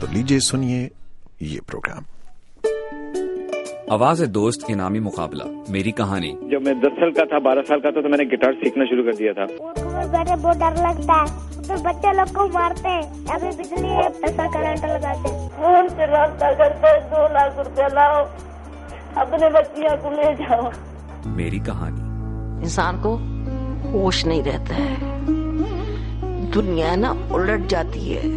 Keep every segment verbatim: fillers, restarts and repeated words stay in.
تو لیجیے سنیے یہ پروگرام آواز دوست انعامی مقابلہ میری کہانی۔ جب میں دس سال کا تھا بارہ سال کا تھا تو میں نے گٹار سیکھنا شروع کر دیا تھا۔ بیٹھے بہت ڈر لگتا ہے، تو بچے لوگ کو مارتے ہیں، ابھی بجلی ایسا کرنٹ لگاتے ہیں، فون سے رابطہ کرتے دو لاکھ روپے لاؤ اپنے بچیاں کو لے جاؤ۔ میری کہانی۔ انسان کو ہوش نہیں رہتا ہے، دنیا نا الٹ جاتی ہے۔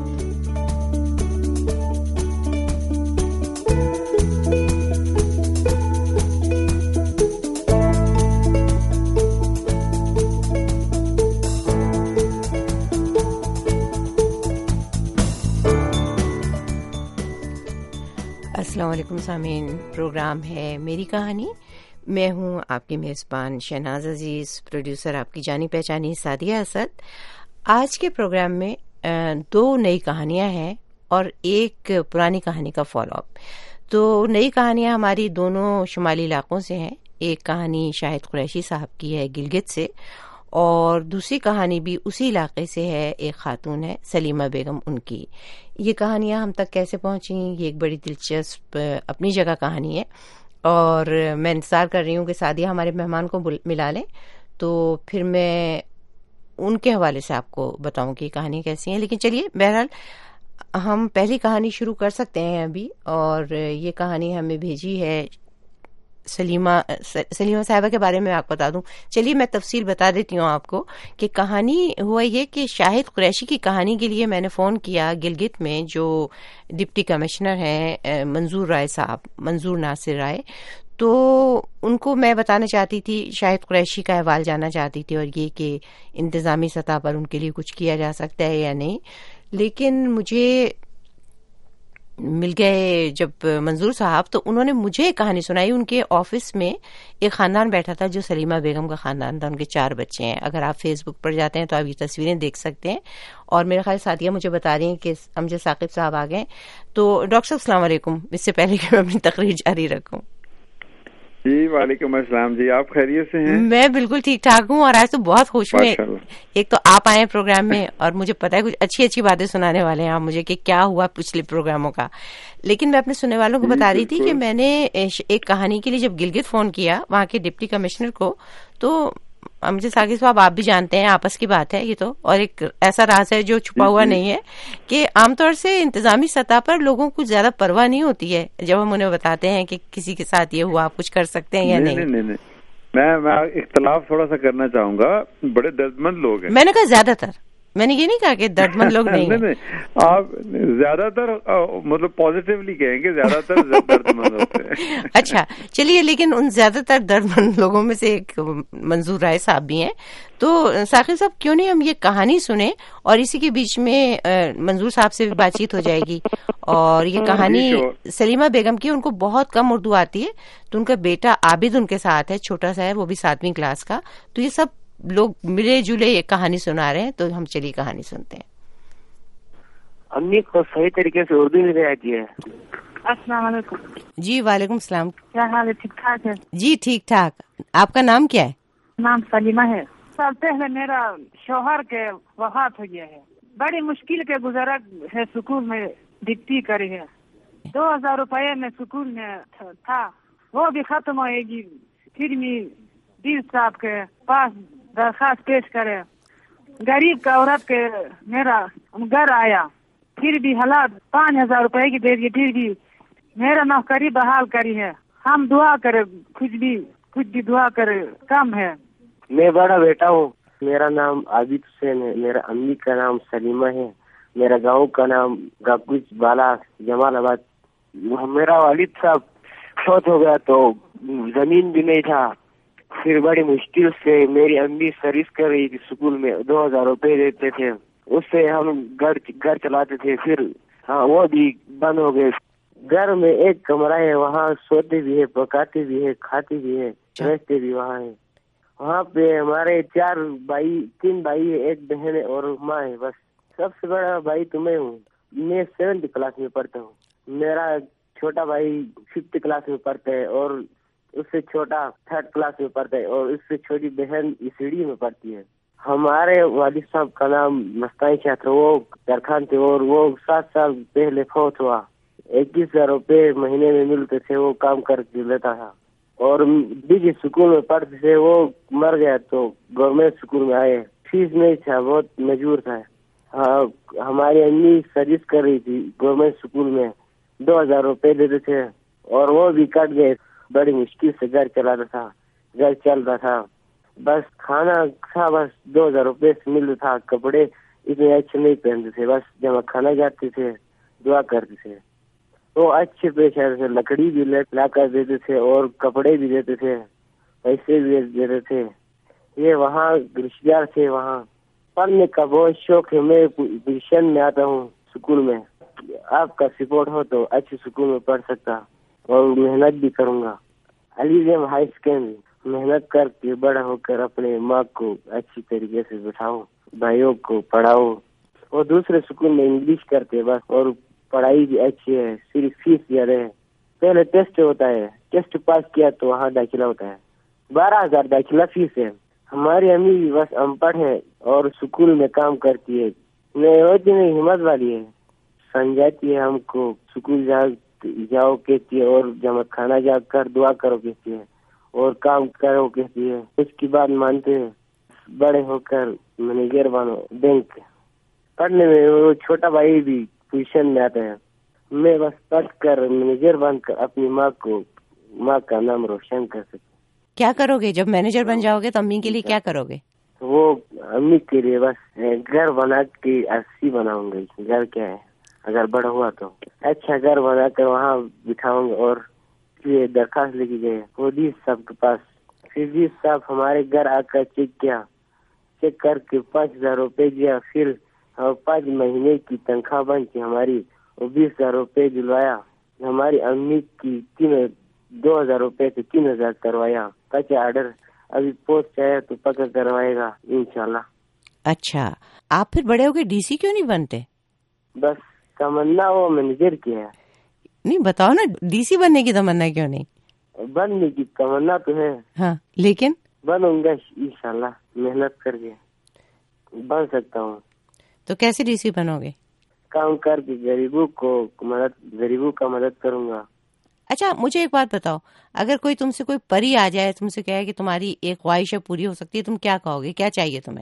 السلام علیکم سامعین، پروگرام ہے میری کہانی۔ میں ہوں آپ کی میزبان شہناز عزیز، پروڈیوسر آپ کی جانی پہچانی سعدیہ اسد۔ آج کے پروگرام میں دو نئی کہانیاں ہیں اور ایک پرانی کہانی کا فالو اپ۔ تو نئی کہانیاں ہماری دونوں شمالی علاقوں سے ہیں۔ ایک کہانی شاہد قریشی صاحب کی ہے گلگت سے، اور دوسری کہانی بھی اسی علاقے سے ہے، ایک خاتون ہے سلیمہ بیگم ان کی۔ یہ کہانیاں ہم تک کیسے پہنچیں، یہ ایک بڑی دلچسپ اپنی جگہ کہانی ہے، اور میں انتظار کر رہی ہوں کہ سعدیہ ہمارے مہمان کو ملا لیں تو پھر میں ان کے حوالے سے آپ کو بتاؤں کہ یہ کہانی کیسی ہیں۔ لیکن چلیے، بہرحال ہم پہلی کہانی شروع کر سکتے ہیں ابھی، اور یہ کہانی ہمیں بھیجی ہے سلیمہ سلیمہ صاحبہ کے بارے میں آپ کو بتا دوں۔ چلیے میں تفصیل بتا دیتی ہوں آپ کو کہ کہانی ہوا یہ کہ شاہد قریشی کی کہانی کے لیے میں نے فون کیا گلگت میں، جو ڈپٹی کمشنر ہیں منظور رائے صاحب، منظور ناصر رائے۔ تو ان کو میں بتانا چاہتی تھی، شاہد قریشی کا احوال جاننا چاہتی تھی، اور یہ کہ انتظامی سطح پر ان کے لیے کچھ کیا جا سکتا ہے یا نہیں۔ لیکن مجھے مل گئے جب منظور صاحب، تو انہوں نے مجھے ایک کہانی سنائی۔ ان کے آفس میں ایک خاندان بیٹھا تھا جو سلیمہ بیگم کا خاندان تھا، ان کے چار بچے ہیں۔ اگر آپ فیس بک پر جاتے ہیں تو آپ یہ تصویریں دیکھ سکتے ہیں، اور میرے خیال سعدیہ مجھے بتا رہی ہیں کہ امجد ثاقب صاحب آ گئے۔ تو ڈاکٹر صاحب السلام علیکم، اس سے پہلے کہ میں اپنی تقریر جاری رکھوں۔ جی وعلیکم السلام جی، آپ خیریت سے ہیں؟ میں بالکل ٹھیک ٹھاک ہوں، اور آج تو بہت خوش ہوئے۔ ایک تو آپ آئے پروگرام میں، اور مجھے پتا ہے کچھ اچھی اچھی باتیں سنانے والے ہیں آپ مجھے کہ کیا ہوا پچھلے پروگراموں کا۔ لیکن میں اپنے سننے والوں کو بتا رہی تھی کہ میں نے ایک کہانی کے لیے جب گلگت فون کیا وہاں کے ڈپٹی کمشنر کو، تو مجھے ثاقب صاحب آپ بھی جانتے ہیں، آپس کی بات ہے یہ تو، اور ایک ایسا راز ہے جو چھپا ہوا نہیں ہے کہ عام طور سے انتظامی سطح پر لوگوں کو زیادہ پرواہ نہیں ہوتی ہے جب ہم انہیں بتاتے ہیں کہ کسی کے ساتھ یہ ہوا، آپ کچھ کر سکتے ہیں یا نہیں۔ نہیں نہیں میں میں اختلاف تھوڑا سا کرنا چاہوں گا، بڑے درد مند لوگ ہیں۔ میں نے کہا زیادہ تر، میں نے یہ نہیں کہا کہ درد مند لوگ نہیں ہیں۔ آپ زیادہ تر مطلب پازیٹیولی کہیں گے، زیادہ تر درد مند ہوتے ہیں۔ اچھا چلیے، لیکن ان زیادہ تر درد مند لوگوں میں سے ایک منظور رائے صاحب بھی ہیں۔ تو ثاقب صاحب کیوں نہیں ہم یہ کہانی سنیں، اور اسی کے بیچ میں منظور صاحب سے بھی بات چیت ہو جائے گی۔ اور یہ کہانی سلیمہ بیگم کی، ان کو بہت کم اردو آتی ہے، تو ان کا بیٹا عابد ان کے ساتھ ہے، چھوٹا سا ہے، وہ بھی ساتویں کلاس کا۔ تو یہ سب لوگ ملے جلے ایک کہانی سنا رہے ہیں، تو ہم چلیے کہانی سنتے ہیں۔ امی کو صحیح طریقے سے اردو نہیں آتی ہے۔ السلام علیکم۔ جی وعلیکم السلام۔ کیا حال ہے؟ ٹھیک ٹھاک ہے؟ جی ٹھیک ٹھاک۔ آپ کا نام کیا ہے؟ نام سلیمہ ہے۔ سال پہلے میرا شوہر کے وفات ہو گیا ہے، بڑی مشکل کے گزرا ہے، سکول میں ڈپٹی کری ہے، دو ہزار روپے میں سکول میں تھا، وہ بھی ختم ہوئے گی۔ پھر بھی ڈی صاحب کے پاس درخواست پیش کرے، غریب کا عورت کے میرا گھر آیا، پھر بھی حالات پانچ ہزار روپے کی دے دی، پھر بھی میرا نوکری بحال کری ہے۔ ہم دعا کرے، کچھ بھی کچھ بھی دعا کرے کم ہے۔ میں بڑا بیٹا ہوں، میرا نام عابد حسین ہے، میرا امی کا نام سلیمہ ہے، میرا گاؤں کا نام گاکوچ بالا جمال آباد۔ میرا والد صاحب فوت ہو گیا تو زمین بھی نہیں تھا، پھر بڑی مشکل سے میری امی سروس کر رہی تھی اسکول میں، دو ہزار روپے دیتے تھے، اس سے ہم گھر گھر چلاتے تھے، پھر ہاں وہ بھی بند ہو گئے۔ گھر میں ایک کمرہ ہے، وہاں سوتے بھی ہے، پکاتے بھی ہے، کھاتے بھی ہے، رہتے بھی وہاں ہے۔ وہاں پہ ہمارے چار بھائی، تین بھائی ہے، ایک بہن ہے اور ماں ہے، بس۔ سب سے بڑا بھائی تو میں ہوں، میں سیونتھ کلاس میں پڑھتا ہوں، میرا چھوٹا بھائی ففتھ کلاس میں پڑھتا ہے، اور اس سے چھوٹا تھرڈ کلاس میں پڑھتا ہے، اور اس سے چھوٹی بہن ای سی ڈی میں پڑھتی ہے۔ ہمارے والد صاحب کا نام مستانی شاہ تھا، وہ کارخان تھے اور وہ سات سال پہلے فوت ہوا. اکیس ہزار روپے مہینے میں ملتے تھے، وہ کام کر کے لیتا تھا. اور ڈیجی اسکول میں پڑھتے تھے، وہ مر گیا تو گورنمنٹ اسکول میں آئے. فیس نہیں تھا، بہت مجبور تھا. ہاں ہماری امی سروس کر رہی تھی گورنمنٹ اسکول میں، دو ہزار روپے دیتے تھے اور وہ بھی کٹ گئے. بڑی مشکل سے گھر چلاتا تھا، گھر چل رہا تھا. بس کھانا تھا، بس دو ہزار روپے سے ملتا تھا. کپڑے اتنے اچھے نہیں پہنتے تھے، بس جب ہم کھانا جاتے تھے دعا کرتے تھے. وہ اچھے پیش آتے تھے، لکڑی بھی لا کر دیتے تھے اور کپڑے بھی دیتے تھے، پیسے بھی دیتے تھے. یہ وہاں رشتے دار تھے. وہاں پڑھنے کا بہت شوق ہے. میں پوزیشن میں آتا ہوں اسکول میں. آپ کا سپورٹ ہو تو اچھے اسکول میں پڑھ سکتا اور محنت بھی کروں گا. علی گڑھ ہائی سیکنڈری محنت کر کے بڑا ہو کر اپنے ماں کو اچھی طریقے سے بٹھاؤں، بھائیوں کو پڑھاؤں. اور دوسرے اسکول میں انگلش کرتے بس، اور پڑھائی بھی اچھی ہے، صرف فیس زیادہ ہے. پہلے ٹیسٹ ہوتا ہے، ٹیسٹ پاس کیا تو وہاں داخلہ ہوتا ہے. بارہ ہزار داخلہ فیس ہے. ہماری امی بھی بس ان پڑھ ہے اور اسکول میں کام کرتی ہے. میں ہوتی نہیں، ہمت والی ہے، سمجھاتی ہے ہم کو. اسکول جاؤ جاؤ کہتی ہے اور جب کھانا جا کر دعا کرو کہتی ہے اور کام کرو کہتی ہے. اس کی بات مانتے ہیں. بڑے ہو کر مینیجر بنو بینک. پڑھنے میں وہ چھوٹا بھائی بھی پوزیشن میں آتا ہے. میں بس پڑھ کر مینیجر بن کر اپنی ماں کو ماں کا نام روشن کر سکتا. کیا کرو گے جب مینیجر بن جاؤ گے تو امی کے لیے کیا کرو گے؟ وہ امی کے لیے بس گھر بنا کے اسی بناؤں گا. گھر کیا ہے اگر بڑا ہوا تو اچھا گھر بنا کر وہاں بٹھاؤں گا. اور یہ درخواست لے کے گئے مودی صاحب کے پاس. پھر صاحب ہمارے گھر آ کر چیک کیا، چیک کر کے پانچ ہزار روپے دیا. پھر پانچ مہینے کی تنخواہ بن کے ہماری وہ بیس ہزار روپے دلوایا. ہماری امی کی تین دو ہزار روپے سے تین ہزار کروایا. پچا آرڈر ابھی پوسٹ آیا تو پکا کروائے گا انشاءاللہ. اچھا، آپ پھر بڑے ہو کے ڈی سی کیوں نہیں بنتے؟ بس تمنا وہ مینیجر کی ہے. نہیں بتاؤ نا، ڈی سی بننے کی تمنا کیوں نہیں؟ بننے کی تمنا تو ہے ہاں، لیکن بنوں گا انشاءاللہ. محنت کر کے بن سکتا ہوں. تو کیسے ڈی سی بنو گے؟ کام کر کے غریبوں کو مدد غریبوں کا مدد کروں گا. اچھا مجھے ایک بات بتاؤ، اگر کوئی تم سے کوئی پری آ جائے، تم سے کہے کہ تمہاری ایک خواہش پوری ہو سکتی ہے، تم کیا کہو گے؟ کیا چاہیے تمہیں؟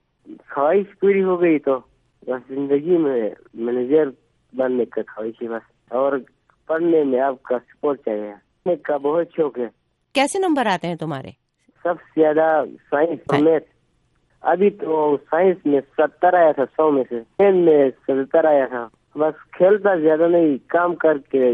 خواہش پوری ہو گئی تو بس زندگی میں مینیجر بننے کا خواہش ہے بس. اور پڑھنے میں آپ کا سپورٹ چاہیے. پڑھنے کا بہت شوق ہے. کیسے نمبر آتے ہیں تمہارے؟ سب سے زیادہ سائنس اور میتھ. ابھی تو سائنس میں ستر آیا تھا سو میں سے، میتھ میں ستر آیا تھا. بس کھیلتا زیادہ نہیں، کام کر کے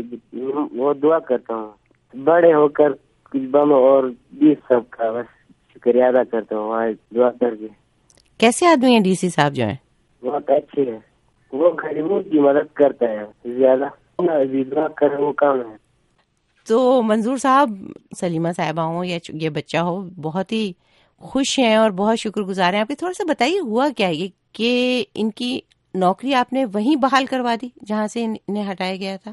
وہ دعا کرتا ہوں بڑے ہو کر کچھ بنو. اور بیس سب کا بس شکریہ ادا کرتا ہوں وہاں دعا کر کے. کیسے آدمی ہیں ڈی سی صاحب جو ہیں؟ بہت اچھے ہیں. وہ غریبوں کی مدد کرتا ہے زیادہ، دعا کر وہ کام ہے. تو منظور صاحب، سلیمہ صاحبہ ہوں یا یہ بچہ ہو، بہت ہی خوش ہیں اور بہت شکر گزار ہیں آپ کے. تھوڑا سا بتائیے ہوا کیا یہ کہ ان کی نوکری آپ نے وہیں بحال کروا دی جہاں سے انہیں ہٹایا گیا تھا؟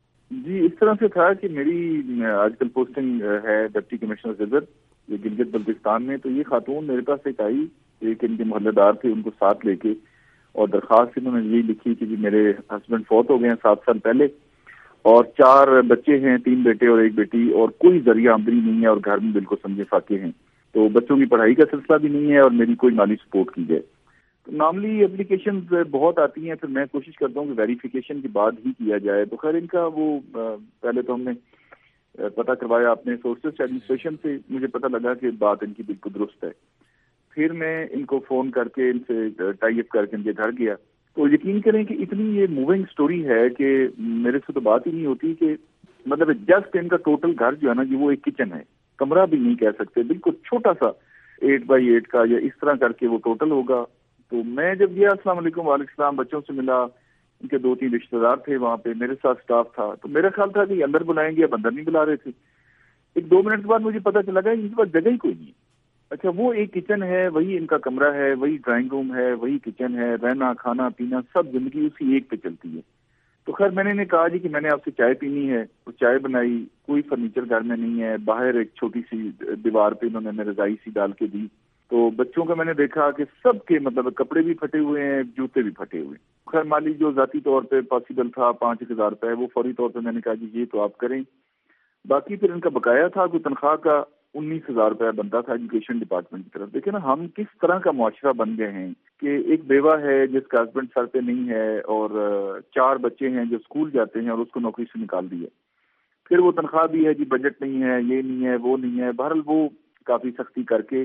جی اس طرح سے تھا کہ میری آج کل پوسٹنگ ہے ڈپٹی کمشنر زر یہ گلگت بلتستان میں. تو یہ خاتون میرے پاس ایک آئی، ایک ان کے محلے دار تھے، ان کو ساتھ لے کے، اور درخواست انہوں نے یہی لکھی کہ جی میرے ہسبینڈ فوت ہو گئے ہیں سات سال پہلے، اور چار بچے ہیں، تین بیٹے اور ایک بیٹی، اور کوئی ذریعہ آمدنی نہیں ہے، اور گھر میں بالکل سمجھے فاقے ہیں. تو بچوں کی پڑھائی کا سلسلہ بھی نہیں ہے، اور میری کوئی مالی سپورٹ کی جائے. نارملی اپلیکیشن بہت آتی ہیں، پھر میں کوشش کرتا ہوں کہ ویریفیکیشن کے بعد ہی کیا جائے. تو خیر ان کا وہ پہلے تو ہم نے پتہ کروایا اپنے سورسز ایڈمنسٹریشن سے، مجھے پتہ لگا کہ بات ان کی بالکل درست ہے. پھر میں ان کو فون کر کے ان سے ٹائی اپ کر کے ان کے گھر گیا. تو یقین کریں کہ اتنی یہ موونگ سٹوری ہے کہ میرے سے تو بات ہی نہیں ہوتی کہ مطلب جسٹ ان کا ٹوٹل گھر جو ہے نا جی وہ ایک کچن ہے، کمرہ بھی نہیں کہہ سکتے، بالکل چھوٹا سا ایٹ بائی ایٹ کا یا اس طرح کر کے وہ ٹوٹل ہوگا. تو میں جب گیا السلام علیکم وعلیکم السلام، بچوں سے ملا، ان کے دو تین رشتے دار تھے وہاں پہ، میرے ساتھ سٹاف تھا. تو میرا خیال تھا کہ اندر بلائیں گے، اب اندر نہیں بلا رہے تھے. ایک دو منٹ کے بعد مجھے پتہ چلا گیا ان کے پاس جگہ ہی کوئی نہیں. اچھا وہ ایک کچن ہے، وہی ان کا کمرہ ہے، وہی ڈرائنگ روم ہے، وہی کچن ہے، رہنا کھانا پینا سب زندگی اسی ایک پہ چلتی ہے. تو خیر میں نے انہیں کہا جی کہ میں نے آپ سے چائے پینی ہے، وہ چائے بنائی. کوئی فرنیچر گھر میں نہیں ہے، باہر ایک چھوٹی سی دیوار پہ انہوں نے رضائی سی ڈال کے دی. تو بچوں کا میں نے دیکھا کہ سب کے مطلب کپڑے بھی پھٹے ہوئے ہیں, جوتے بھی پھٹے ہوئے ہیں. خیر مالی جو ذاتی طور پہ پاسبل تھا پانچ ایک ہزار روپے, وہ فوری طور پہ میں نے کہا جی یہ تو آپ کریں. باقی پھر ان کا بقایا تھا کوئی تنخواہ کا انیس ہزار روپیہ بنتا تھا ایجوکیشن ڈپارٹمنٹ کی طرف. دیکھیں نا ہم کس طرح کا معاشرہ بن گئے ہیں کہ ایک بیوہ ہے جس کا ہسبینڈ سر پہ نہیں ہے اور چار بچے ہیں جو اسکول جاتے ہیں اور اس کو نوکری سے نکال دیا. پھر وہ تنخواہ بھی ہے جی بجٹ نہیں ہے, یہ نہیں ہے, وہ نہیں ہے. بہرحال وہ کافی سختی کر کے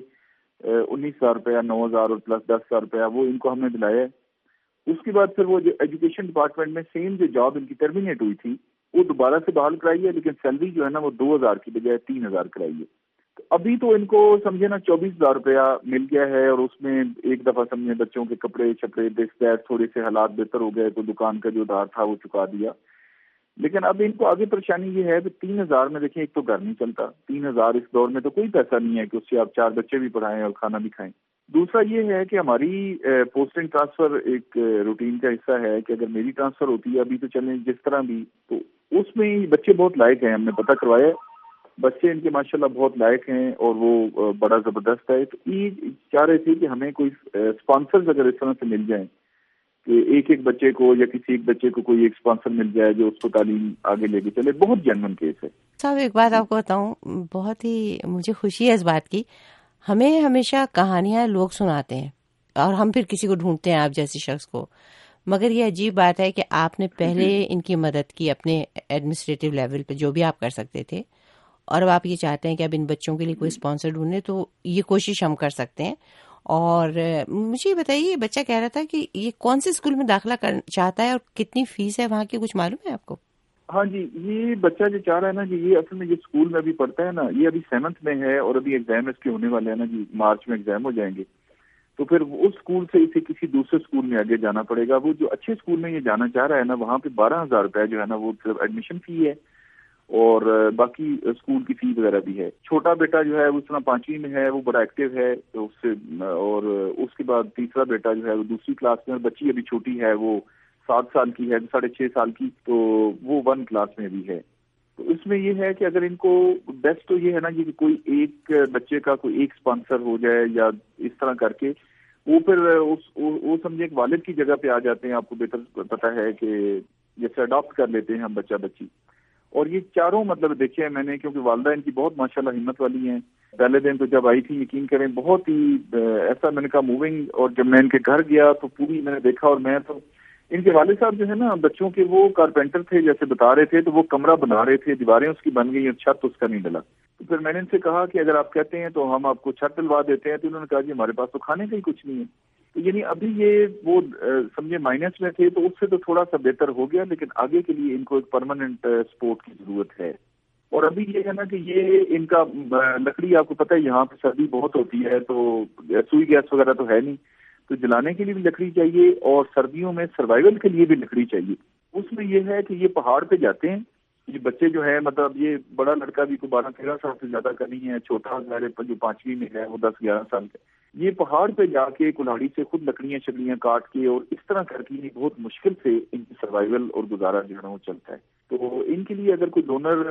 انیس ہزار روپیہ نو ہزار اور پلس دس ہزار روپیہ وہ ان کو ہم نے دلایا ہے. اس کے بعد پھر وہ جو ایجوکیشن ڈپارٹمنٹ میں سیم جو جاب ان کی ٹرمینیٹ ہوئی تھی وہ دوبارہ سے بحال کرائی ہے, لیکن سیلری جو ہے نا وہ دو ہزار کی بجائے تین ہزار کرائی ہے. تو ابھی تو ان کو سمجھے نا چوبیس ہزار روپیہ مل گیا ہے, اور اس میں ایک دفعہ سمجھے بچوں کے کپڑے چھپڑے دس دیٹ تھوڑے سے حالات بہتر ہو گئے تو دکان کا جو ادھار تھا وہ چکا دیا. لیکن اب ان کو آگے پریشانی یہ ہے کہ تین ہزار میں دیکھیں ایک تو گھر نہیں چلتا, تین ہزار اس دور میں تو کوئی پیسہ نہیں ہے کہ اس سے آپ چار بچے بھی پڑھائیں اور کھانا بھی کھائیں. دوسرا یہ ہے کہ ہماری پوسٹنگ ٹرانسفر ایک روٹین کا حصہ ہے کہ اگر میری ٹرانسفر ہوتی ہے ابھی تو چلیں جس طرح بھی, تو اس میں بچے بہت لائق ہیں, ہم نے پتہ کروایا بچے ان کے ماشاءاللہ بہت لائق ہیں اور وہ بڑا زبردست ہے. تو یہ چاہ رہے تھے کہ ہمیں کوئی اسپانسرز اگر اس طرح سے مل جائیں کہ ایک ایک بچے کو یا کسی ایک بچے کو کوئی ایک اسپانسر مل جائے جو اس کو تعلیم آگے لے کے چلے. بہت جینوئن کیس ہے صاحب. ایک بات آپ کو بتاؤں, بہت ہی مجھے خوشی ہے اس بات کی. ہمیں ہمیشہ کہانیاں لوگ سناتے ہیں اور ہم پھر کسی کو ڈھونڈتے ہیں آپ جیسے شخص کو, مگر یہ عجیب بات ہے کہ آپ نے پہلے ان کی مدد کی اپنے ایڈمنسٹریٹو لیول پہ جو بھی آپ کر سکتے تھے, اور اب آپ یہ چاہتے ہیں کہ اب ان بچوں کے لیے کوئی اسپانسر ڈھونڈے, تو یہ کوشش ہم کر سکتے ہیں. اور مجھے یہ بتائیے, یہ بچہ کہہ رہا تھا کہ یہ کون سے اسکول میں داخلہ چاہتا ہے اور کتنی فیس ہے وہاں کی, کچھ معلوم ہے آپ کو؟ ہاں جی, یہ بچہ جو چاہ رہا ہے نا کہ یہ اصل میں یہ اسکول میں ابھی پڑھتا ہے نا, یہ ابھی سیونتھ میں ہے اور ابھی ایگزام اس کے ہونے والے ہیں نا جی, مارچ میں ایگزام ہو جائیں گے. تو پھر اس اسکول سے اسے کسی دوسرے اسکول میں آگے جانا پڑے گا. وہ جو اچھے اسکول میں یہ جانا چاہ رہا ہے نا وہاں پہ بارہ ہزار روپے جو ہے نا وہ صرف ایڈمیشن فی ہے اور باقی اسکول کی فی وغیرہ بھی ہے. چھوٹا بیٹا جو ہے اس طرح پانچویں میں ہے, وہ بڑا ایکٹیو ہے تو اس سے, اور اس کے بعد تیسرا بیٹا جو ہے وہ دوسری کلاس میں, بچی ابھی چھوٹی ہے وہ سات سال کی ہے, ساڑھے چھ سال کی, تو وہ ون کلاس میں بھی ہے. تو اس میں یہ ہے کہ اگر ان کو بیسٹ تو یہ ہے نا جی کہ کوئی ایک بچے کا کوئی ایک اسپانسر ہو جائے یا اس طرح کر کے وہ پھر اس وہ سمجھے ایک والد کی جگہ پہ آ جاتے ہیں. آپ کو بہتر پتہ ہے کہ جیسے اڈاپٹ کر لیتے ہیں ہم بچہ بچی. اور یہ چاروں مطلب دیکھے میں نے, کیونکہ والدہ ان کی بہت ماشاءاللہ ہمت والی ہیں. پہلے دن تو جب آئی تھی یقین کریں بہت ہی ایسا میں نے کہا موونگ, اور جب میں ان کے گھر گیا تو پوری میں نے دیکھا, اور میں تو ان کے والد صاحب جو ہے نا بچوں کے وہ کارپینٹر تھے جیسے بتا رہے تھے, تو وہ کمرہ بنا رہے تھے, دیواریں اس کی بن گئی اور چھت اس کا نہیں ڈلا. تو پھر میں نے ان سے کہا کہ اگر آپ کہتے ہیں تو ہم آپ کو چھت ڈلوا دیتے ہیں. تو انہوں نے کہا جی ہمارے پاس تو کھانے کا ہی کچھ نہیں ہے. تو یعنی ابھی یہ وہ سمجھے مائنس میں تھے تو اس سے تو تھوڑا سا بہتر ہو گیا, لیکن آگے کے لیے ان کو ایک پرماننٹ سپورٹ کی ضرورت ہے. اور ابھی یہ ہے نا کہ یہ ان کا لکڑی آپ کو پتہ ہے یہاں پہ سردی بہت ہوتی ہے تو سوئی گیس وغیرہ تو ہے نہیں, تو جلانے کے لیے بھی لکڑی چاہیے اور سردیوں میں سروائیول کے لیے بھی لکڑی چاہیے. اس میں یہ ہے کہ یہ پہاڑ پہ جاتے ہیں, یہ بچے جو ہے مطلب یہ بڑا لڑکا بھی کو بارہ تیرہ سال سے زیادہ کا نہیں ہے, چھوٹا جو پانچویں میں ہے وہ دس گیارہ سال کا. یہ پہاڑ پہ جا کے کلاڑی سے خود لکڑیاں شکڑیاں کاٹ کے اور اس طرح کر کے بہت مشکل سے ان کی سروائیول اور گزارا جو ہے وہ چلتا ہے. تو ان کے لیے اگر کوئی ڈونر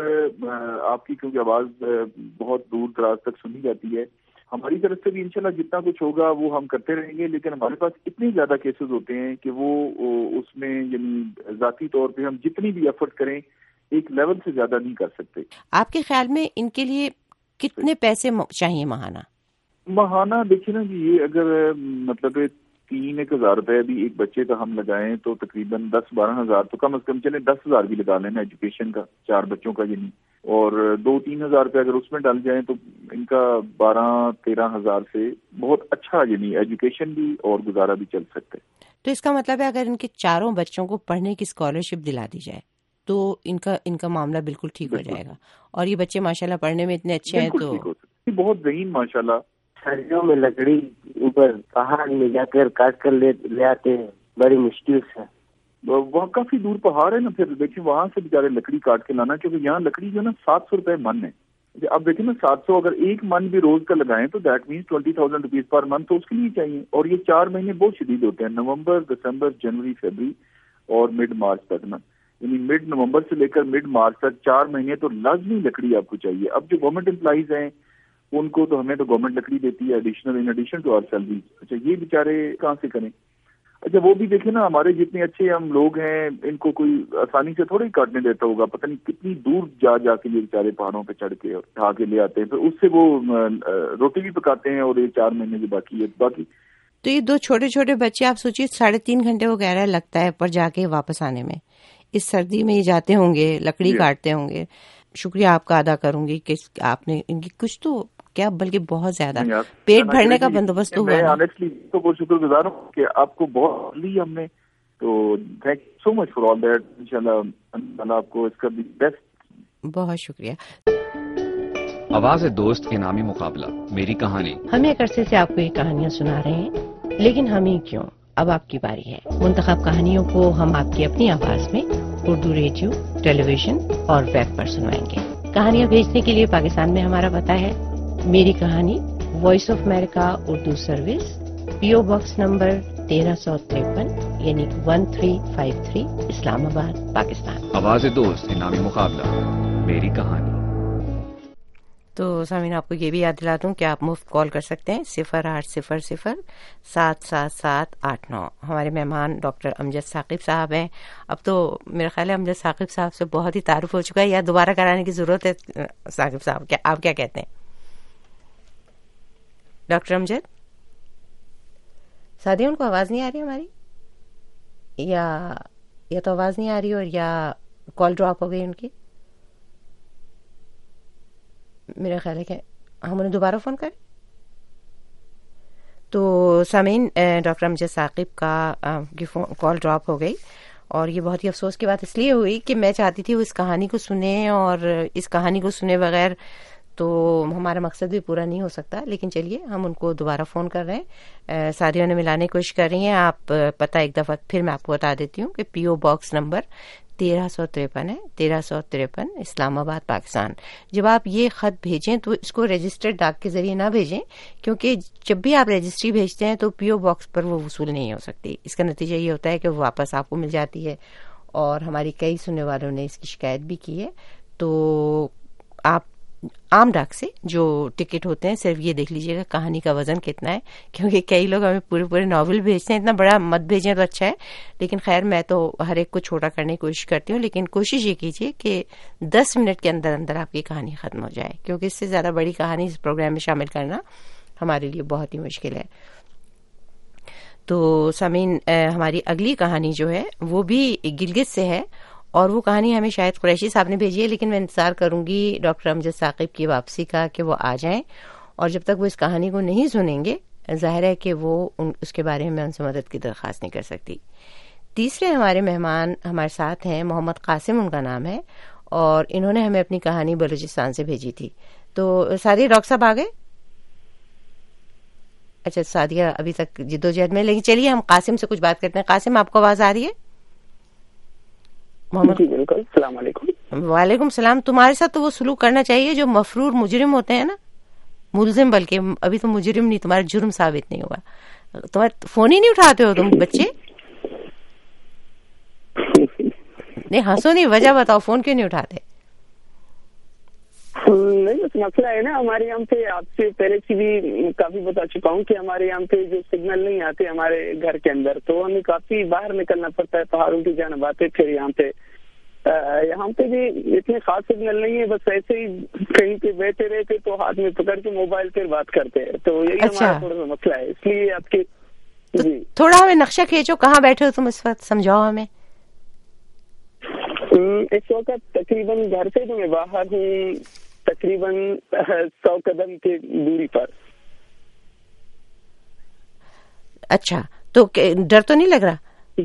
آپ کی, کیونکہ آواز بہت دور دراز تک سنی جاتی ہے, ہماری طرف سے بھی انشاءاللہ جتنا کچھ ہوگا وہ ہم کرتے رہیں گے. لیکن ہمارے پاس اتنے زیادہ کیسز ہوتے ہیں کہ وہ اس میں یعنی ذاتی طور پہ ہم جتنی بھی ایفرٹ کریں ایک لیول سے زیادہ نہیں کر سکتے. آپ کے خیال میں ان کے لیے کتنے پیسے چاہیے ماہانہ؟ ماہانہ دیکھیے نا جی, یہ اگر مطلب تین ایک ہزار روپے بھی ایک بچے کا ہم لگائیں تو تقریباً دس بارہ ہزار تو کم از کم چلیں دس ہزار بھی لگا لینا ایجوکیشن کا, چار بچوں کا یعنی, اور دو تین ہزار روپے اگر اس میں ڈال جائیں تو ان کا بارہ تیرہ ہزار سے بہت اچھا یعنی ایجوکیشن بھی اور گزارا بھی چل سکتا ہے. تو اس کا مطلب ہے اگر ان کے چاروں بچوں کو پڑھنے کی اسکالرشپ دلا دی جائے تو ان کا ان کا معاملہ بالکل ٹھیک ہو جائے گا. اور یہ بچے ماشاءاللہ پڑھنے میں اتنے اچھے ہیں تو بہت ذہین ماشاءاللہ. سردیوں میں لکڑی اوپر پہاڑ میں جا کر کاٹ کر لے آتے ہیں بڑی مشکل سے. وہاں کافی دور پہاڑ ہے نا, پھر دیکھیں وہاں سے بیچارے لکڑی کاٹ کے لانا, کیونکہ یہاں لکڑی جو ہے نا سات سو روپے من ہے. اب دیکھیں نا سات سو اگر ایک من بھی روز کا لگائیں تو that means twenty thousand rupees per month تو اس کے لیے چاہیے. اور یہ چار مہینے بہت شدید ہوتے ہیں, نومبر دسمبر جنوری فیبری اور مڈ مارچ تک نا, یعنی مڈ نومبر سے لے کر مڈ مارچ تک چار مہینے تو لازمی لکڑی آپ کو چاہیے. اب جو گورنمنٹ امپلائیز ہیں ان کو تو ہمیں تو گورنمنٹ لکڑی دیتی ہے additional in addition to our salary. اچھا یہ بیچارے کہاں سے کریں؟ اچھا وہ بھی دیکھیں نا, ہمارے جتنے اچھے ہم لوگ ہیں ان کو کوئی آسانی سے تھوڑی کاٹنے دیتا ہوگا, پتہ نہیں کتنی دور جا جا کے یہ بیچارے پہاڑوں پہ چڑھ کے اٹھا کے لے آتے ہیں, پھر اس سے وہ روٹی بھی پکاتے ہیں اور یہ چار مہینے کی باقی ہے باقی. تو یہ دو چھوٹے چھوٹے بچے آپ سوچیے ساڑھے تین گھنٹے وہ کہہ رہا ہے لگتا ہے پر جا کے واپس آنے میں, اس سردی میں یہ جاتے ہوں گے, لکڑی کاٹتے ہوں گے. شکریہ آپ کا ادا کروں گی کہ آپ نے ان کی کچھ تو کیا بلکہ بہت زیادہ پیٹ بھرنے کا بندوبست ہوا. میں آنیسٹلی تو بہت شکر گزار ہوں کہ آپ کو بہت لی ہم نے, تو thank you so much for all that. انشاءاللہ اللہ آپ کو اس کا بھی بیسٹ. بہت شکریہ. آواز دوست انعامی مقابلہ میری کہانی. ہم ایک عرصے سے آپ کو یہ کہانیاں سنا رہے ہیں, لیکن ہم ہی کیوں, اب آپ کی باری ہے. منتخب کہانیوں کو ہم آپ کی اپنی آواز میں اردو ریڈیو, ٹیلی ویژن اور ویب پر سنوائیں گے. کہانیاں بھیجنے کے لیے پاکستان میں ہمارا پتہ ہے میری کہانی, voice of America Urdu service, P O box number تیرہ سو ترپن یعنی one three five three, Islamabad, Pakistan. آواز دوست انعامی مقابلہ میری کہانی. تو سامعین آپ کو یہ بھی یاد دلا دوں کہ آپ مفت کال کر سکتے ہیں صفر آٹھ صفر صفر سات سات سات آٹھ نو. ہمارے مہمان ڈاکٹر امجد ثاقب صاحب ہیں. اب تو میرا خیال ہے امجد ثاقب صاحب سے بہت ہی تعارف ہو چکا ہے, یا دوبارہ کرانے کی ضرورت ہے؟ ثاقب صاحب کیا آپ کیا کہتے ہیں ڈاکٹر امجد؟ سادیا ان کو آواز نہیں آ رہی ہماری, یا یا تو آواز نہیں آ رہی اور یا کال ڈراپ ہو گئی ان کی. میرا خیال ہے کہ ہم انہیں دوبارہ فون کریں. تو سامعین ڈاکٹر امجد ثاقب کا کال ڈراپ ہو گئی, اور یہ بہت ہی افسوس کی بات اس لیے ہوئی کہ میں چاہتی تھی وہ اس کہانی کو سنیں, اور اس کہانی کو سنے بغیر تو ہمارا مقصد بھی پورا نہیں ہو سکتا. لیکن چلیے ہم ان کو دوبارہ فون کر رہے ہیں, ساتھیوں نے ملانے کی کوشش کر رہی ہیں. آپ پتہ ایک دفعہ پھر میں آپ کو بتا دیتی ہوں کہ پی او باکس نمبر تیرہ سو ترپن ہے, تیرہ سو ترپن, اسلام آباد, پاکستان. جب آپ یہ خط بھیجیں تو اس کو رجسٹرڈ ڈاک کے ذریعے نہ بھیجیں, کیونکہ جب بھی آپ رجسٹری بھیجتے ہیں تو پی او باکس پر وہ وصول نہیں ہو سکتی. اس کا نتیجہ یہ ہوتا ہے کہ وہ واپس آپ کو مل جاتی ہے, اور ہماری کئی سننے والوں نے اس کی شکایت بھی کی ہے. تو آپ عام ڈاک سے جو ٹکٹ ہوتے ہیں صرف یہ دیکھ لیجئے گا کہانی کا وزن کتنا ہے, کیونکہ کئی لوگ ہمیں پورے پورے ناول بھیجتے ہیں. اتنا بڑا مت بھیجیں تو اچھا ہے, لیکن خیر میں تو ہر ایک کو چھوٹا کرنے کی کوشش کرتی ہوں. لیکن کوشش یہ کیجیے کہ دس منٹ کے اندر اندر آپ کی کہانی ختم ہو جائے, کیونکہ اس سے زیادہ بڑی کہانی اس پروگرام میں شامل کرنا ہمارے لیے بہت ہی مشکل ہے. تو سامعین ہماری اگلی کہانی جو ہے وہ بھی گلگت سے ہے, اور وہ کہانی ہمیں شاید قریشی صاحب نے بھیجی ہے, لیکن میں انتظار کروں گی ڈاکٹر امجد ثاقب کی واپسی کا کہ وہ آ جائیں, اور جب تک وہ اس کہانی کو نہیں سنیں گے ظاہر ہے کہ وہ ان اس کے بارے میں ان سے مدد کی درخواست نہیں کر سکتی. تیسرے ہمارے مہمان ہمارے ساتھ ہیں, محمد قاسم ان کا نام ہے, اور انہوں نے ہمیں اپنی کہانی بلوچستان سے بھیجی تھی. تو سادیہ ڈاکٹر صاحب آ گئے؟ اچھا سادیہ ابھی تک جدوجہد میں, لیکن چلیے ہم قاسم سے کچھ بات کرتے ہیں. قاسم آپ کو آواز آ رہی ہے؟ محمد جی بالکل. السلام علیکم. وعلیکم السلام. تمہارے ساتھ تو وہ سلوک کرنا چاہیے جو مفرور مجرم ہوتے ہیں نا, ملزم, بلکہ ابھی تو مجرم نہیں, تمہارا جرم ثابت نہیں ہوا. تمہارا فون ہی نہیں اٹھاتے ہو تم بچے. نہیں ہنسو نہیں, وجہ بتاؤ, فون کیوں نہیں اٹھاتے؟ نہیں بس مسئلہ ہے نا ہمارے یہاں پہ, آپ سے پہلے سے بھی کافی بتا چکا ہوں کہ ہمارے یہاں پہ جو سگنل نہیں آتے ہمارے گھر کے اندر, تو ہمیں کافی باہر نکلنا پڑتا ہے پہاڑوں کی جانب آتے. پھر یہاں پہ یہاں پہ بھی اتنے خاص سگنل نہیں ہے, بس ایسے ہی کہیں پہ بیٹھے رہتے تو ہاتھ میں پکڑ کے موبائل پہ بات کرتے ہیں, تو یہی ہمارا تھوڑا سا مسئلہ ہے. اس لیے آپ کے جی تھوڑا ہمیں نقشہ کھینچو, کہاں بیٹھے ہو تم اس وقت, سمجھاؤ ہمیں. اس وقت تقریباً گھر سے تو میں باہر ہوں, تقریباً سو قدم کی دوری پر. اچھا تو ڈر تو نہیں لگ رہا؟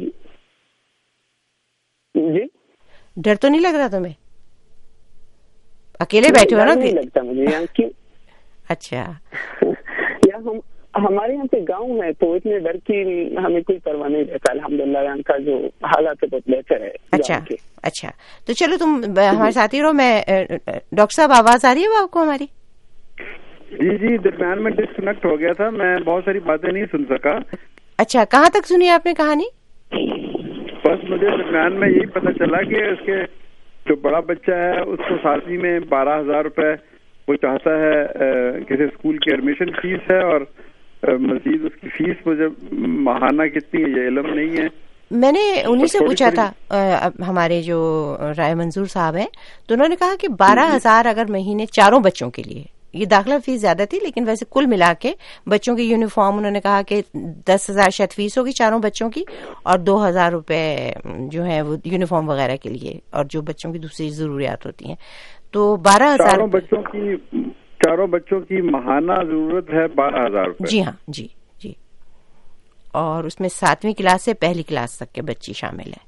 جی ڈر تو نہیں لگ رہا تمہیں؟ اکیلے بیٹھے ہو نا؟ نہیں لگتا مجھے یہاں کی. اچھا یہاں ہم ہمارے یہاں پہ گاؤں ہے تو اتنے ڈر کی ہمیں کوئی پرواہ نہیں رہتا. الحمدللہ یہاں کا جو حالات ہے بہت بہتر ہے. اچھا اچھا تو چلو تم ہمارے ساتھ ہی رہو. میں ڈاکٹر صاحب آواز آ رہی ہے آپ کو ہماری؟ جی جی درمیان میں ڈسکنیکٹ ہو گیا تھا, میں بہت ساری باتیں نہیں سن سکا. اچھا کہاں تک سنی آپ نے کہانی؟ بس مجھے درمیان میں یہی پتہ چلا کہ اس کے جو بڑا بچہ ہے اس کو سالمی میں بارہ ہزار روپے وہ چاہتا ہے کسی اسکول کی ایڈمیشن فیس ہے اور مزید اس کی فیس مجھے ماہانہ کتنی ہے یہ علم نہیں ہے. میں نے انہیں سے پوچھا تھا ہمارے جو رائے منظور صاحب ہیں, تو انہوں نے کہا کہ بارہ ہزار اگر مہینے چاروں بچوں کے لیے, یہ داخلہ فیس زیادہ تھی لیکن ویسے کل ملا کے بچوں کی یونیفارم انہوں نے کہا کہ دس ہزار شاید فیس ہوگی چاروں بچوں کی, اور دو ہزار روپے جو ہیں وہ یونیفارم وغیرہ کے لیے, اور جو بچوں کی دوسری ضروریات ہوتی ہیں. تو بارہ ہزار چاروں بچوں کی چاروں بچوں کی ماہانہ ضرورت ہے بارہ ہزار روپے. جی ہاں جی جی, اور اس میں ساتویں کلاس سے پہلی کلاس تک کے بچی شامل ہیں.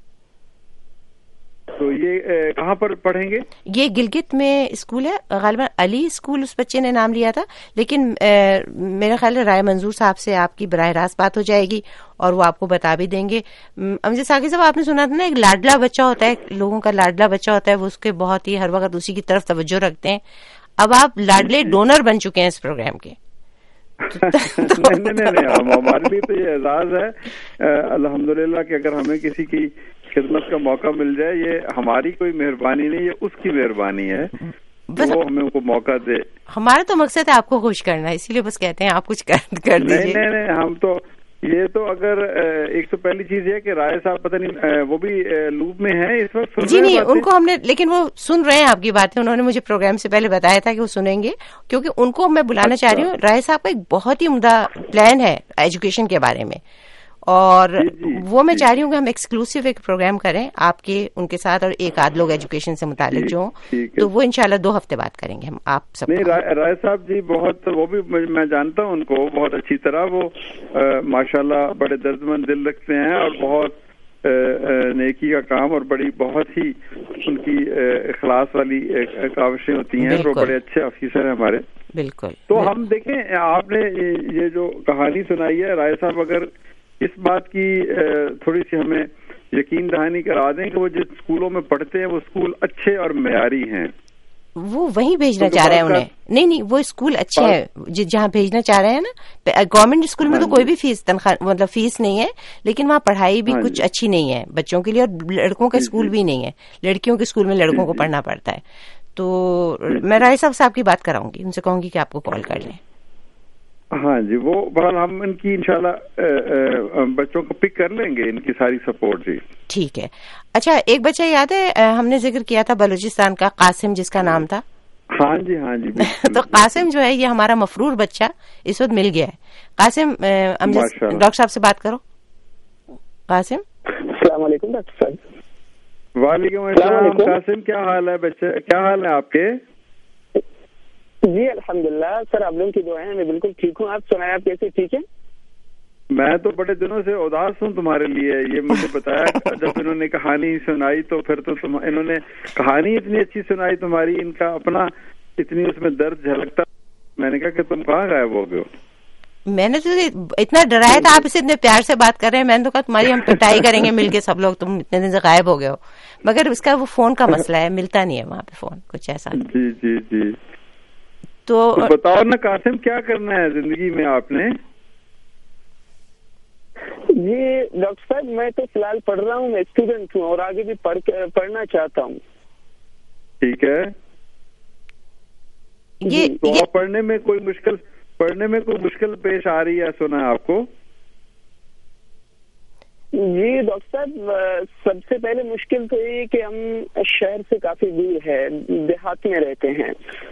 تو یہ کہاں پر پڑھیں گے؟ یہ گلگت میں اسکول ہے, غالباً علی اسکول اس بچے نے نام لیا تھا, لیکن میرا خیال ہے رائے منظور صاحب سے آپ کی براہ راست بات ہو جائے گی اور وہ آپ کو بتا بھی دیں گے. امجد ساقی صاحب, آپ نے سنا تھا نا ایک لاڈلا بچہ ہوتا ہے, لوگوں کا لاڈلا بچہ ہوتا ہے, وہ اس کے بہت ہی ہر وقت اسی کی طرف توجہ رکھتے ہیں. اب آپ لاڈلے ڈونر بن چکے ہیں اس پروگرام کے. نہیں نہیں نہیں, ہمارے لیے تو یہ اعزاز ہے الحمدللہ کہ اگر ہمیں کسی کی خدمت کا موقع مل جائے, یہ ہماری کوئی مہربانی نہیں, یہ اس کی مہربانی ہے وہ ہمیں کو موقع دے. ہمارا تو مقصد ہے آپ کو خوش کرنا, اسی لیے بس کہتے ہیں آپ کچھ کر دیجیے. نہیں نہیں, ہم تو یہ تو اگر ایک تو پہلی چیز یہ کہ رائے صاحب پتہ نہیں وہ بھی لوپ میں ہیں اس وقت. جی نہیں, ان کو ہم نے, لیکن وہ سن رہے ہیں آپ کی باتیں, انہوں نے مجھے پروگرام سے پہلے بتایا تھا کہ وہ سنیں گے, کیونکہ ان کو میں بلانا چاہ رہی ہوں. رائے صاحب کا ایک بہت ہی عمدہ پلان ہے ایجوکیشن کے بارے میں, اور وہ میں چاہ رہی ہوں کہ ہم ایکسکلوسیو ایک پروگرام کریں آپ کے ان کے ساتھ, اور ایک آدھ لوگ ایجوکیشن سے متعلق جو ہوں, تو وہ انشاءاللہ دو ہفتے بعد کریں گے ہم آپ سب. نہیں, رائے صاحب جی بہت, وہ بھی میں جانتا ہوں ان کو بہت اچھی طرح, وہ ماشاءاللہ بڑے دردمند دل رکھتے ہیں اور بہت نیکی کا کام اور بڑی بہت ہی ان کی اخلاص والی کاوشیں ہوتی ہیں, وہ بڑے اچھے آفیسر ہیں ہمارے. بالکل. تو ہم دیکھیں, آپ نے یہ جو کہانی سنائی ہے رائے صاحب, اگر اس بات کی تھوڑی سی ہمیں یقین دہانی کرا دیں کہ وہ جس اسکولوں میں پڑھتے ہیں وہ اسکول اچھے اور معیاری ہیں, وہ وہیں بھیجنا چاہ رہے ہیں انہیں. نہیں نہیں, وہ اسکول اچھے ہیں جہاں بھیجنا چاہ رہے ہیں نا. گورنمنٹ اسکول میں تو کوئی بھی فیس تنخواہ مطلب فیس نہیں ہے, لیکن وہاں پڑھائی بھی کچھ اچھی نہیں ہے بچوں کے لیے, اور لڑکوں کا اسکول بھی نہیں ہے, لڑکیوں کے اسکول میں لڑکوں کو پڑھنا پڑتا ہے. تو میں رائے صاحب صاحب کی بات کراؤں گی, ان سے کہوں گی کہ آپ کو کال کر لیں. ہاں جی, وہ بہرحال ہم ان کی انشاءاللہ بچوں کو پک کر لیں گے, ان کی ساری سپورٹ. جی ٹھیک ہے. اچھا, ایک بچہ یاد ہے ہم نے ذکر کیا تھا بلوچستان کا, قاسم جس کا نام تھا. ہاں جی ہاں جی. تو قاسم جو ہے یہ ہمارا مفرور بچہ اس وقت مل گیا ہے. قاسم, ڈاکٹر صاحب سے بات کرو. قاسم. السلام علیکم ڈاکٹر صاحب. وعلیکم السلام. قاسم کیا حال ہے بچے, کیا حال ہے آپ کے؟ جی الحمدللہ سر, آپ لوگوں کی دعائیں, میں بالکل ٹھیک ہوں. آپ سنائیں, آپ کیسے ٹھیک ہیں؟ میں تو بڑے دنوں سے اداس ہوں تمہارے لیے. یہ مجھے بتایا جب انہوں نے کہانی سنائی تو پھر تو انہوں نے کہانی اتنی اچھی سنائی تمہاری, ان کا اپنا اتنی اس میں درد جھلکتا, میں نے کہا کہ تم کہاں غائب ہو گئے ہو. میں نے تو اتنا ڈرایا تھا, آپ اسے اتنے پیار سے بات کر رہے ہیں, میں نے تو کہا تمہاری ہم پٹائی کریں گے مل کے سب لوگ, تم اتنے دن سے غائب ہو گئے ہو. مگر اس کا وہ فون کا مسئلہ ہے, ملتا نہیں ہے وہاں پہ فون, کچھ ایسا. جی جی جی. تو بتاؤ نا قاسم, کیا کرنا ہے زندگی میں آپ نے؟ جی ڈاکٹر صاحب, میں تو فی الحال پڑھ رہا ہوں, میں اسٹوڈنٹ ہوں اور آگے بھی پڑھ پڑھنا چاہتا ہوں. ٹھیک ہے. یہ پڑھنے میں کوئی مشکل پڑھنے میں کوئی مشکل پیش آ رہی ہے, سنا ہے آپ کو؟ جی ڈاکٹر صاحب, سب سے پہلے مشکل تو یہ کہ ہم شہر سے کافی دور ہے, دیہات میں رہتے ہیں.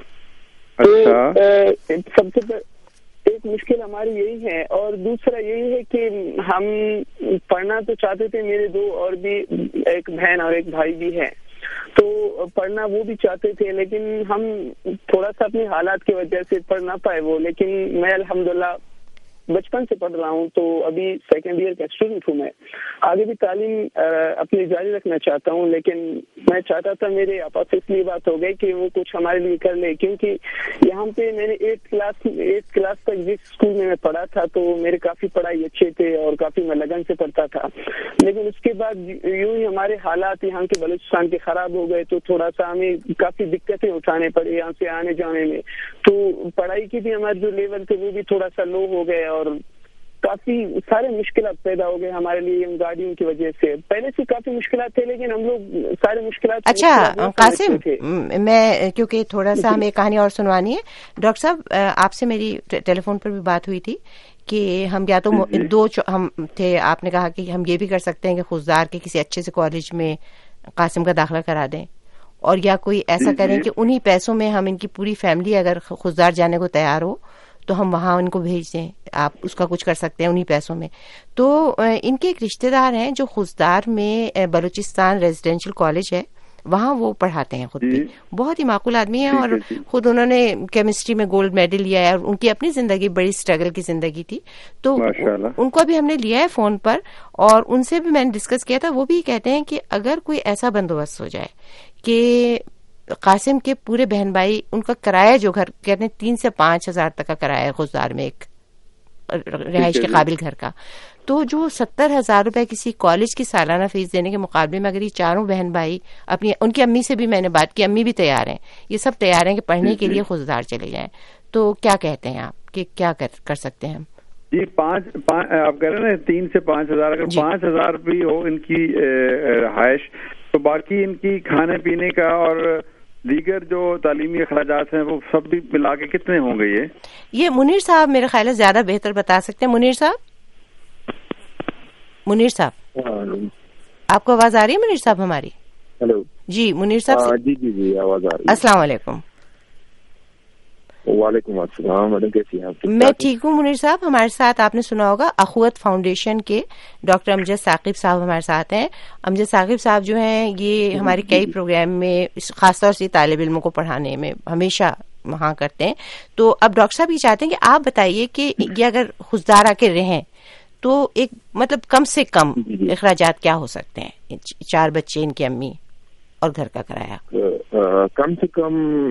اچھا. سب سے ایک مشکل ہماری یہی ہے, اور دوسرا یہی ہے کہ ہم پڑھنا تو چاہتے تھے, میرے دو اور بھی ایک بہن اور ایک بھائی بھی ہے, تو پڑھنا وہ بھی چاہتے تھے, لیکن ہم تھوڑا سا اپنی حالات کی وجہ سے پڑھ نہ پائے وہ. لیکن میں الحمدللہ بچپن سے پڑھ رہا ہوں, تو ابھی سیکنڈ ایئر کا اسٹوڈنٹ ہوں. میں آگے بھی تعلیم اپنی جاری رکھنا چاہتا ہوں, لیکن میں چاہتا تھا, میرے آپس سے اس لیے بات ہو گئی کہ وہ کچھ ہمارے لیے کر لے, کیونکہ یہاں پہ میں نے ایٹ کلاس ایٹ کلاس تک جس اسکول میں میں پڑھا تھا تو میرے کافی پڑھائی اچھے تھے اور کافی میں لگن سے پڑھتا تھا. لیکن اس کے بعد یوں ہی ہمارے حالات یہاں کے بلوچستان کے خراب ہو گئے, تو تھوڑا سا ہمیں کافی دقتیں اٹھانے پڑے یہاں سے آنے جانے میں. تو پڑھائی کی بھی ہمارے جو لیول تھے وہ بھی تھوڑا سا لو ہو گئے, اور کافی سارے مشکلات پیدا ہو گئے ہمارے لیے ان گاڑیوں کی وجہ سے. پہلے سے کافی مشکلات تھے لیکن ہم لوگ سارے مشکلات. اچھا قاسم, میں کیونکہ تھوڑا سا ہمیں کہانی اور سنوانی ہے. ڈاکٹر صاحب آپ سے میری ٹیلی فون پر بھی بات ہوئی تھی کہ ہم یا تو دو ہم تھے, آپ نے کہا کہ ہم یہ بھی کر سکتے ہیں کہ خوددار کے کسی اچھے سے کالج میں قاسم کا داخلہ کرا دیں, اور یا کوئی ایسا کریں کہ انہی پیسوں میں ہم ان کی پوری فیملی اگر خوددار جانے کو تیار ہو تو ہم وہاں ان کو بھیج دیں, آپ اس کا کچھ کر سکتے ہیں انہی پیسوں میں. تو ان کے ایک رشتہ دار ہیں جو خوددار میں بلوچستان ریزیڈینشل کالج ہے, وہاں وہ پڑھاتے ہیں خود بھی, بہت ہی معقول آدمی ہیں, اور خود انہوں نے کیمسٹری میں گولڈ میڈل لیا ہے, اور ان کی اپنی زندگی بڑی اسٹرگل کی زندگی تھی. تو ان کو بھی ہم نے لیا ہے فون پر, اور ان سے بھی میں نے ڈسکس کیا تھا. وہ بھی کہتے ہیں کہ اگر کوئی ایسا بندوبست ہو جائے کہ قاسم کے پورے بہن بھائی, ان کا کرایہ جو گھر کہتے ہیں تین سے پانچ ہزار تک کا کرایہ ہے خوددار میں ایک رہائش کے قابل گھر کا, تو جو ستر ہزار روپے کسی کالج کی سالانہ فیس دینے کے مقابلے میں اگر یہ چاروں بہن بھائی اپنی, ان کی امی سے بھی میں نے بات کی, امی بھی تیار ہیں, یہ سب تیار ہیں کہ پڑھنے کے لیے خوددار چلے جائیں, تو کیا کہتے ہیں آپ کہ کیا کر کر سکتے ہیں ہم؟ جی پانچ آپ کہہ رہے ہیں تین سے پانچ ہزار, اگر پانچ ہزار بھی ہو ان کی رہائش, تو باقی ان کی کھانے پینے کا اور دیگر جو تعلیمی اخراجات ہیں وہ سب بھی ملا کے کتنے ہوں گے؟ یہ یہ منیر صاحب میرے خیال ہے زیادہ بہتر بتا سکتے ہیں. منیر صاحب, منیر صاحب آپ کو آواز آ رہی ہے منیر صاحب ہماری؟ ہیلو جی منیر صاحب. جی جی جی آواز آ رہی ہے. السلام علیکم. وعلیکم السلام. میڈم کیسی ہیں آپ؟ میں ٹھیک ہوں منیر صاحب. ہمارے ساتھ آپ نے سنا ہوگا اخوت فاؤنڈیشن کے ڈاکٹر امجد ثاقب صاحب ہمارے ساتھ ہیں. امجد ثاقب صاحب جو ہیں یہ ہمارے کئی پروگرام میں خاص طور سے طالب علموں کو پڑھانے میں ہمیشہ وہاں کرتے ہیں. تو اب ڈاکٹر صاحب یہ چاہتے ہیں کہ آپ بتائیے کہ یہ اگر خوددار آ کے رہیں تو ایک مطلب کم سے کم اخراجات کیا ہو سکتے ہیں؟ چار بچے, ان کی امی اور گھر کا کرایہ. کم سے کم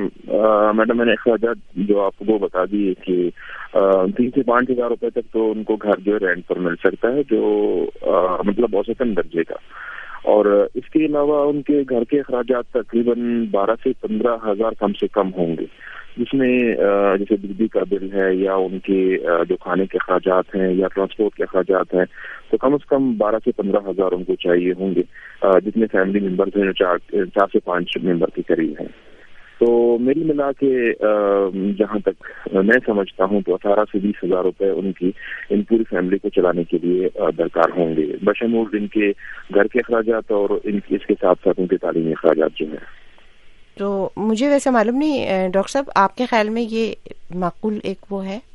میڈم میں نے اخراجات جو آپ کو بتا دیے کہ تین سے پانچ ہزار روپے تک تو ان کو گھر جو ہے رینٹ پر مل سکتا ہے, جو مطلب اوسطاً درجے کا. اور اس کے علاوہ ان کے گھر کے اخراجات تقریباً بارہ سے پندرہ ہزار کم سے کم ہوں گے, جس میں جیسے بجلی کا بل ہے یا ان کے جو کھانے کے اخراجات ہیں یا ٹرانسپورٹ کے اخراجات ہیں, تو کم از کم بارہ سے پندرہ ہزار ان کو چاہیے ہوں گے, جتنے فیملی ممبرز ہیں چار چار سے پانچ ممبر کے قریب ہیں. تو میری ملا کے جہاں تک میں سمجھتا ہوں تو اٹھارہ سے بیس ہزار روپے ان کی ان پوری فیملی کو چلانے کے لیے درکار ہوں گے, بشمول ان کے گھر کے اخراجات اور ان اس کے ساتھ ساتھ ان کے تعلیمی اخراجات جو ہیں. تو مجھے ویسے معلوم نہیں ڈاکٹر صاحب, آپ کے خیال میں یہ معقول ایک وہ ہے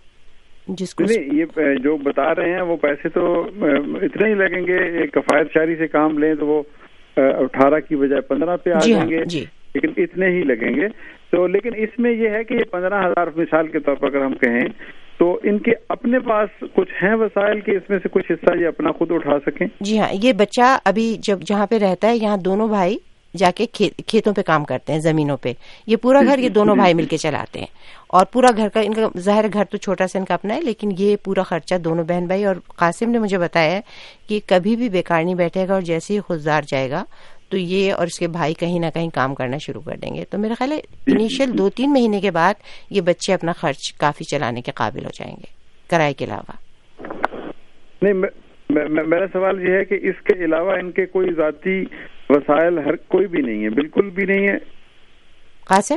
جس کو نہیں, یہ جو بتا رہے ہیں وہ پیسے تو اتنے ہی لگیں گے. کفایت شاری سے کام لیں تو وہ اٹھارہ کی بجائے پندرہ پہ آ جائیں گے, لیکن اتنے ہی لگیں گے. تو لیکن اس میں یہ ہے کہ یہ پندرہ ہزار مثال کے طور پر اگر ہم کہیں تو ان کے اپنے پاس کچھ ہیں وسائل کہ اس میں سے کچھ حصہ یہ اپنا خود اٹھا سکیں. جی ہاں, یہ بچہ ابھی جب جہاں پہ رہتا ہے یہاں دونوں بھائی جا کے کھیتوں پہ کام کرتے ہیں, زمینوں پہ. یہ پورا گھر یہ دونوں بھائی مل کے چلاتے ہیں, اور پورا گھر کا ان کا ظاہر گھر تو چھوٹا سا ان کا اپنا ہے, لیکن یہ پورا خرچہ دونوں بہن بھائی. اور قاسم نے مجھے بتایا ہے کہ کبھی بھی بیکار نہیں بیٹھے گا, اور جیسے ہی خوددار جائے گا تو یہ اور اس کے بھائی کہیں نہ کہیں کام کرنا شروع کر دیں گے. تو میرا خیال ہے انیشیل دو تین مہینے کے بعد یہ بچے اپنا خرچ کافی چلانے کے قابل ہو جائیں گے کرائے کے علاوہ. نہیں, میرا سوال یہ ہے کہ اس کے علاوہ ان کے کوئی ذاتی وسائل ہر کوئی بھی نہیں ہے, بالکل بھی نہیں ہے قاسم؟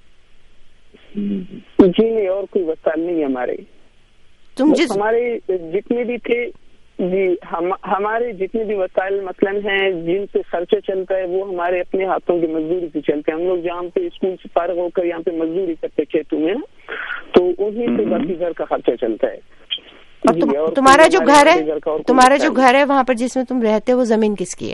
جی نہیں, اور کوئی وسائل نہیں ہے ہمارے. تم جس ہمارے جتنے بھی تھے جی ہم ہمارے جتنے بھی وسائل مثلاً ہیں جن سے خرچہ چلتا ہے وہ ہمارے اپنے ہاتھوں کی مزدوری سے چلتے ہیں. ہم لوگ جہاں پہ اسکول سے فارغ ہو کر یہاں پہ مزدوری کرتے کھیتوں میں, تو انہیں سے باقی گھر کا خرچہ چلتا ہے. اور تم, تمہارا جو گھر ہے تمہارا جو گھر ہے وہاں پر جس میں تم رہتے ہو وہ زمین کس کی ہے؟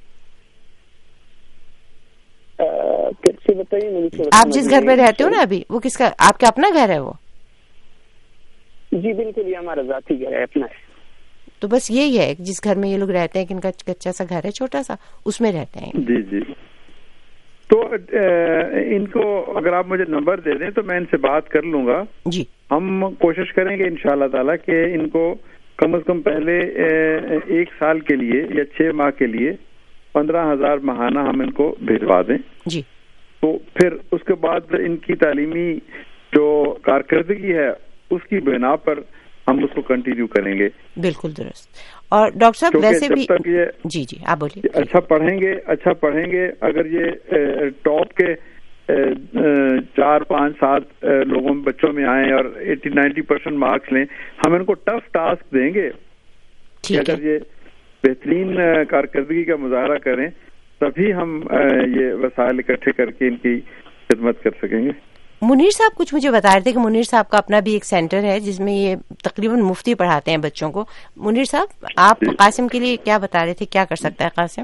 کیسے بتائیے؟ آپ جس گھر میں رہتے ہو نا ابھی, وہ کس کا, آپ کا اپنا گھر ہے وہ؟ جی بالکل, یہ ہمارا ذاتی گھر ہے, اپنا ہے. تو بس یہی ہے جس گھر میں یہ لوگ رہتے ہیں کہ ان کا کچا سا گھر ہے چھوٹا سا, اس میں رہتے ہیں. جی جی. تو ان کو اگر آپ مجھے نمبر دے دیں تو میں ان سے بات کر لوں گا. جی, ہم کوشش کریں گے انشاءاللہ تعالیٰ کہ ان کو کم از کم پہلے ایک سال کے لیے یا چھ ماہ کے لیے پندرہ ہزار ماہانہ ہم ان کو بھیجوا دیں. جی, تو پھر اس کے بعد ان کی تعلیمی جو کارکردگی ہے اس کی بنا پر ہم اس کو کنٹینیو کریں گے. بالکل درست. اور ڈاکٹر صاحب ویسے بھی جی جی آپ بولیے. اچھا پڑھیں گے اچھا پڑھیں گے اگر یہ ٹاپ کے چار پانچ سات لوگوں بچوں میں آئیں اور ایٹی نائنٹی پرسینٹ مارکس لیں, ہم ان کو ٹف ٹاسک دیں گے. اگر یہ بہترین کارکردگی کا مظاہرہ کریں تبھی ہم یہ وسائل اکٹھے کر کے ان کی خدمت کر سکیں گے. منیر صاحب کچھ مجھے بتا رہے تھے کہ منیر صاحب کا اپنا بھی ایک سینٹر ہے جس میں یہ تقریباً مفتی پڑھاتے ہیں بچوں کو. منیر صاحب آپ قاسم کے لیے کیا بتا رہے تھے, کیا کر سکتا ہے قاسم؟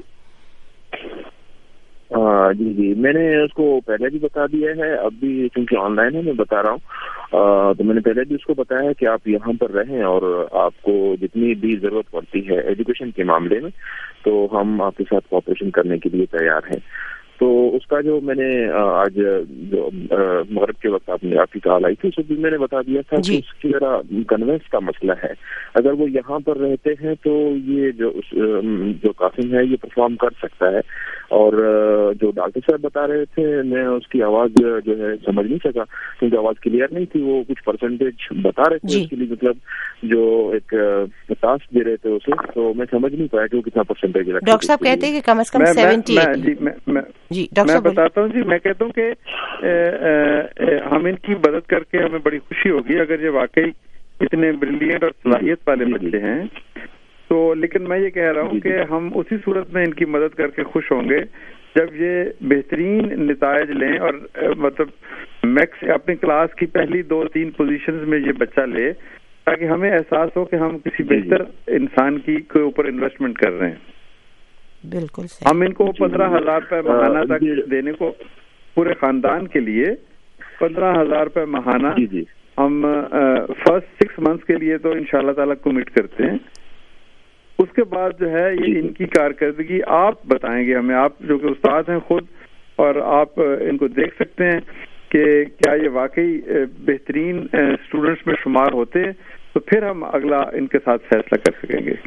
جی جی میں نے اس کو پہلے بھی بتا دیا ہے, اب بھی چونکہ آن لائن ہے میں بتا رہا ہوں. تو میں نے پہلے بھی اس کو بتایا ہے کہ آپ یہاں پر رہیں اور آپ کو جتنی بھی ضرورت پڑتی ہے ایجوکیشن کے معاملے میں تو ہم آپ کے ساتھ کوآپریشن کرنے کے لیے تیار ہیں. تو اس کا جو میں نے آج جو مغرب کے وقت آپ نے آپ کی کال آئی تھی اس بھی میں نے بتا دیا تھا کہ اس کی ذرا کنوینس کا مسئلہ ہے. اگر وہ یہاں پر رہتے ہیں تو یہ جو جو قاسم ہے یہ پرفارم کر سکتا ہے. اور جو ڈاکٹر صاحب بتا رہے تھے میں اس کی آواز جو ہے سمجھ نہیں سکا کیونکہ آواز کلیئر نہیں تھی. وہ کچھ پرسنٹیج بتا رہے تھے اس کے لیے مطلب جو ایک ٹاسک دے رہے تھے اسے, تو میں سمجھ نہیں پایا کہ وہ کتنا پرسنٹیج رکھا. ڈاکٹر صاحب کہتے ہیں کہ کم از کم سیونٹی. جی میں بتاتا ہوں جی, میں کہتا ہوں کہ ہم ان کی مدد کر کے ہمیں بڑی خوشی ہوگی اگر یہ واقعی اتنے بریلینٹ اور صلاحیت والے بچے ہیں تو. لیکن میں یہ کہہ رہا ہوں کہ ہم اسی صورت میں ان کی مدد کر کے خوش ہوں گے جب یہ بہترین نتائج لیں اور مطلب میکس اپنی کلاس کی پہلی دو تین پوزیشنز میں یہ بچہ لے تاکہ ہمیں احساس ہو کہ ہم کسی بہتر انسان کی کے اوپر انویسٹمنٹ کر رہے ہیں. بالکل ہم ان کو پندرہ ہزار روپے ماہانہ تک دینے کو پورے خاندان کے لیے پندرہ ہزار روپے ماہانہ ہم فرسٹ سکس منتھس کے لیے تو انشاءاللہ تعالیٰ کمٹ کرتے ہیں. اس کے بعد جو ہے یہ ان کی کارکردگی آپ بتائیں گے ہمیں, آپ جو کہ استاد ہیں خود اور آپ ان کو دیکھ سکتے ہیں کہ کیا یہ واقعی بہترین اسٹوڈنٹس میں شمار ہوتے ہیں تو پھر ہم اگلا ان کے ساتھ فیصلہ کر سکیں گے.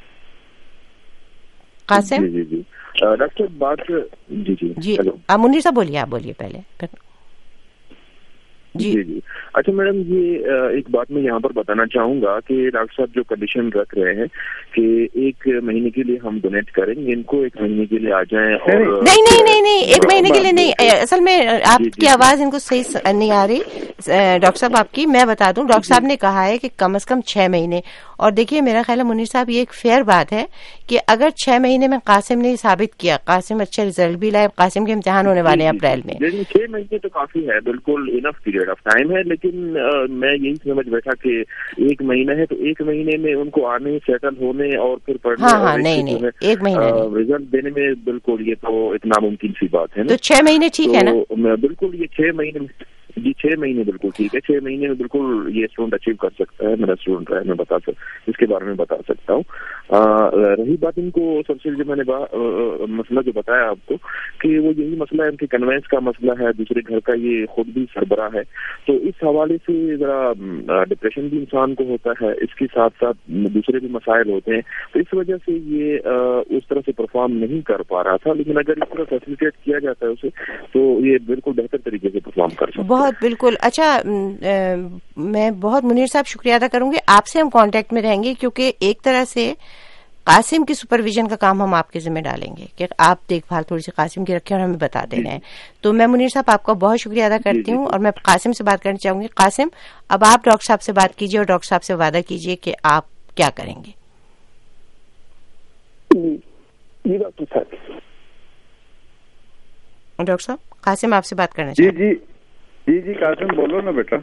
قاسم جی جی ڈاکٹر بات جی جی جی منیر صاحب بولیے, آپ بولیے پہلے. جی جی اچھا میڈم یہ ایک بات میں یہاں پر بتانا چاہوں گا کہ ڈاکٹر صاحب جو کنڈیشن رکھ رہے ہیں کہ ایک مہینے کے لیے ہم ڈونیٹ کریں گے ان کو, ایک مہینے کے لیے آ جائیں. اور نہیں نہیں نہیں نہیں ایک مہینے کے لیے نہیں, اصل میں آپ کی آواز ان کو صحیح نہیں آ رہی ڈاکٹر صاحب آپ کی. میں بتا دوں ڈاکٹر صاحب نے کہا ہے کہ کم از کم چھ مہینے. اور دیکھیے میرا خیال ہے منیر صاحب یہ ایک فیئر بات ہے کہ اگر چھ مہینے میں قاسم نے ثابت کیا, قاسم اچھا رزلٹ بھی لائے, قاسم کے امتحان ہونے والے ہیں اپریل میں. چھ مہینے تو کافی ہے, بالکل انف پیریڈ آف ٹائم ہے. لیکن میں یہی سمجھ بیٹھا کہ ایک مہینہ ہے تو ایک مہینے میں ان کو آنے سیٹل ہونے اور پھر پڑھنے ہاں نہیں نہیں ایک مہینہ رزلٹ دینے میں بالکل یہ تو ایک ناممکن سی بات ہے. تو چھ مہینے ٹھیک ہے نا؟ بالکل یہ چھ مہینے جی چھ مہینے بالکل ٹھیک ہے. چھ مہینے میں بالکل یہ اسٹوڈنٹ اچیو کر سکتا ہے. میرا اسٹوڈنٹ ہے, میں بتا سکتا اس کے بارے میں بتا سکتا ہوں. رہی بات ان کو سب سے جو میں نے مسئلہ جو بتایا آپ کو کہ وہ یہی مسئلہ ہے ان کے کنوینس کا مسئلہ ہے, دوسرے گھر کا یہ خود بھی سربراہ ہے. تو اس حوالے سے ذرا ڈپریشن بھی انسان کو ہوتا ہے, اس کے ساتھ ساتھ دوسرے بھی مسائل ہوتے ہیں. تو اس وجہ سے یہ اس طرح سے پرفارم نہیں کر پا رہا تھا. لیکن اگر اس طرح فیسیلیٹیٹ کیا جاتا ہے اسے تو یہ بالکل بہتر طریقے سے پرفارم کر سکتا ہے. بہت بالکل. اچھا میں بہت منیر صاحب شکریہ ادا کروں گی. آپ سے ہم کانٹیکٹ میں رہیں گے کیونکہ ایک طرح سے قاسم کی سپرویژن کا کام ہم آپ کے ذمہ ڈالیں گے کہ آپ دیکھ بھال تھوڑی سی قاسم کی رکھیں اور ہمیں بتا دے رہے ہیں. تو میں منیر صاحب آپ کا بہت شکریہ ادا کرتی ہوں اور میں قاسم سے بات کرنا چاہوں گی. قاسم اب آپ ڈاکٹر صاحب سے بات کیجیے اور ڈاکٹر صاحب سے وعدہ کیجیے کہ آپ کیا کریں گے. جی ڈاکٹر صاحب ڈاکٹر صاحب قاسم آپ سے بات کرنا چاہیے. جی جی جی قاسم بولو نا بیٹا.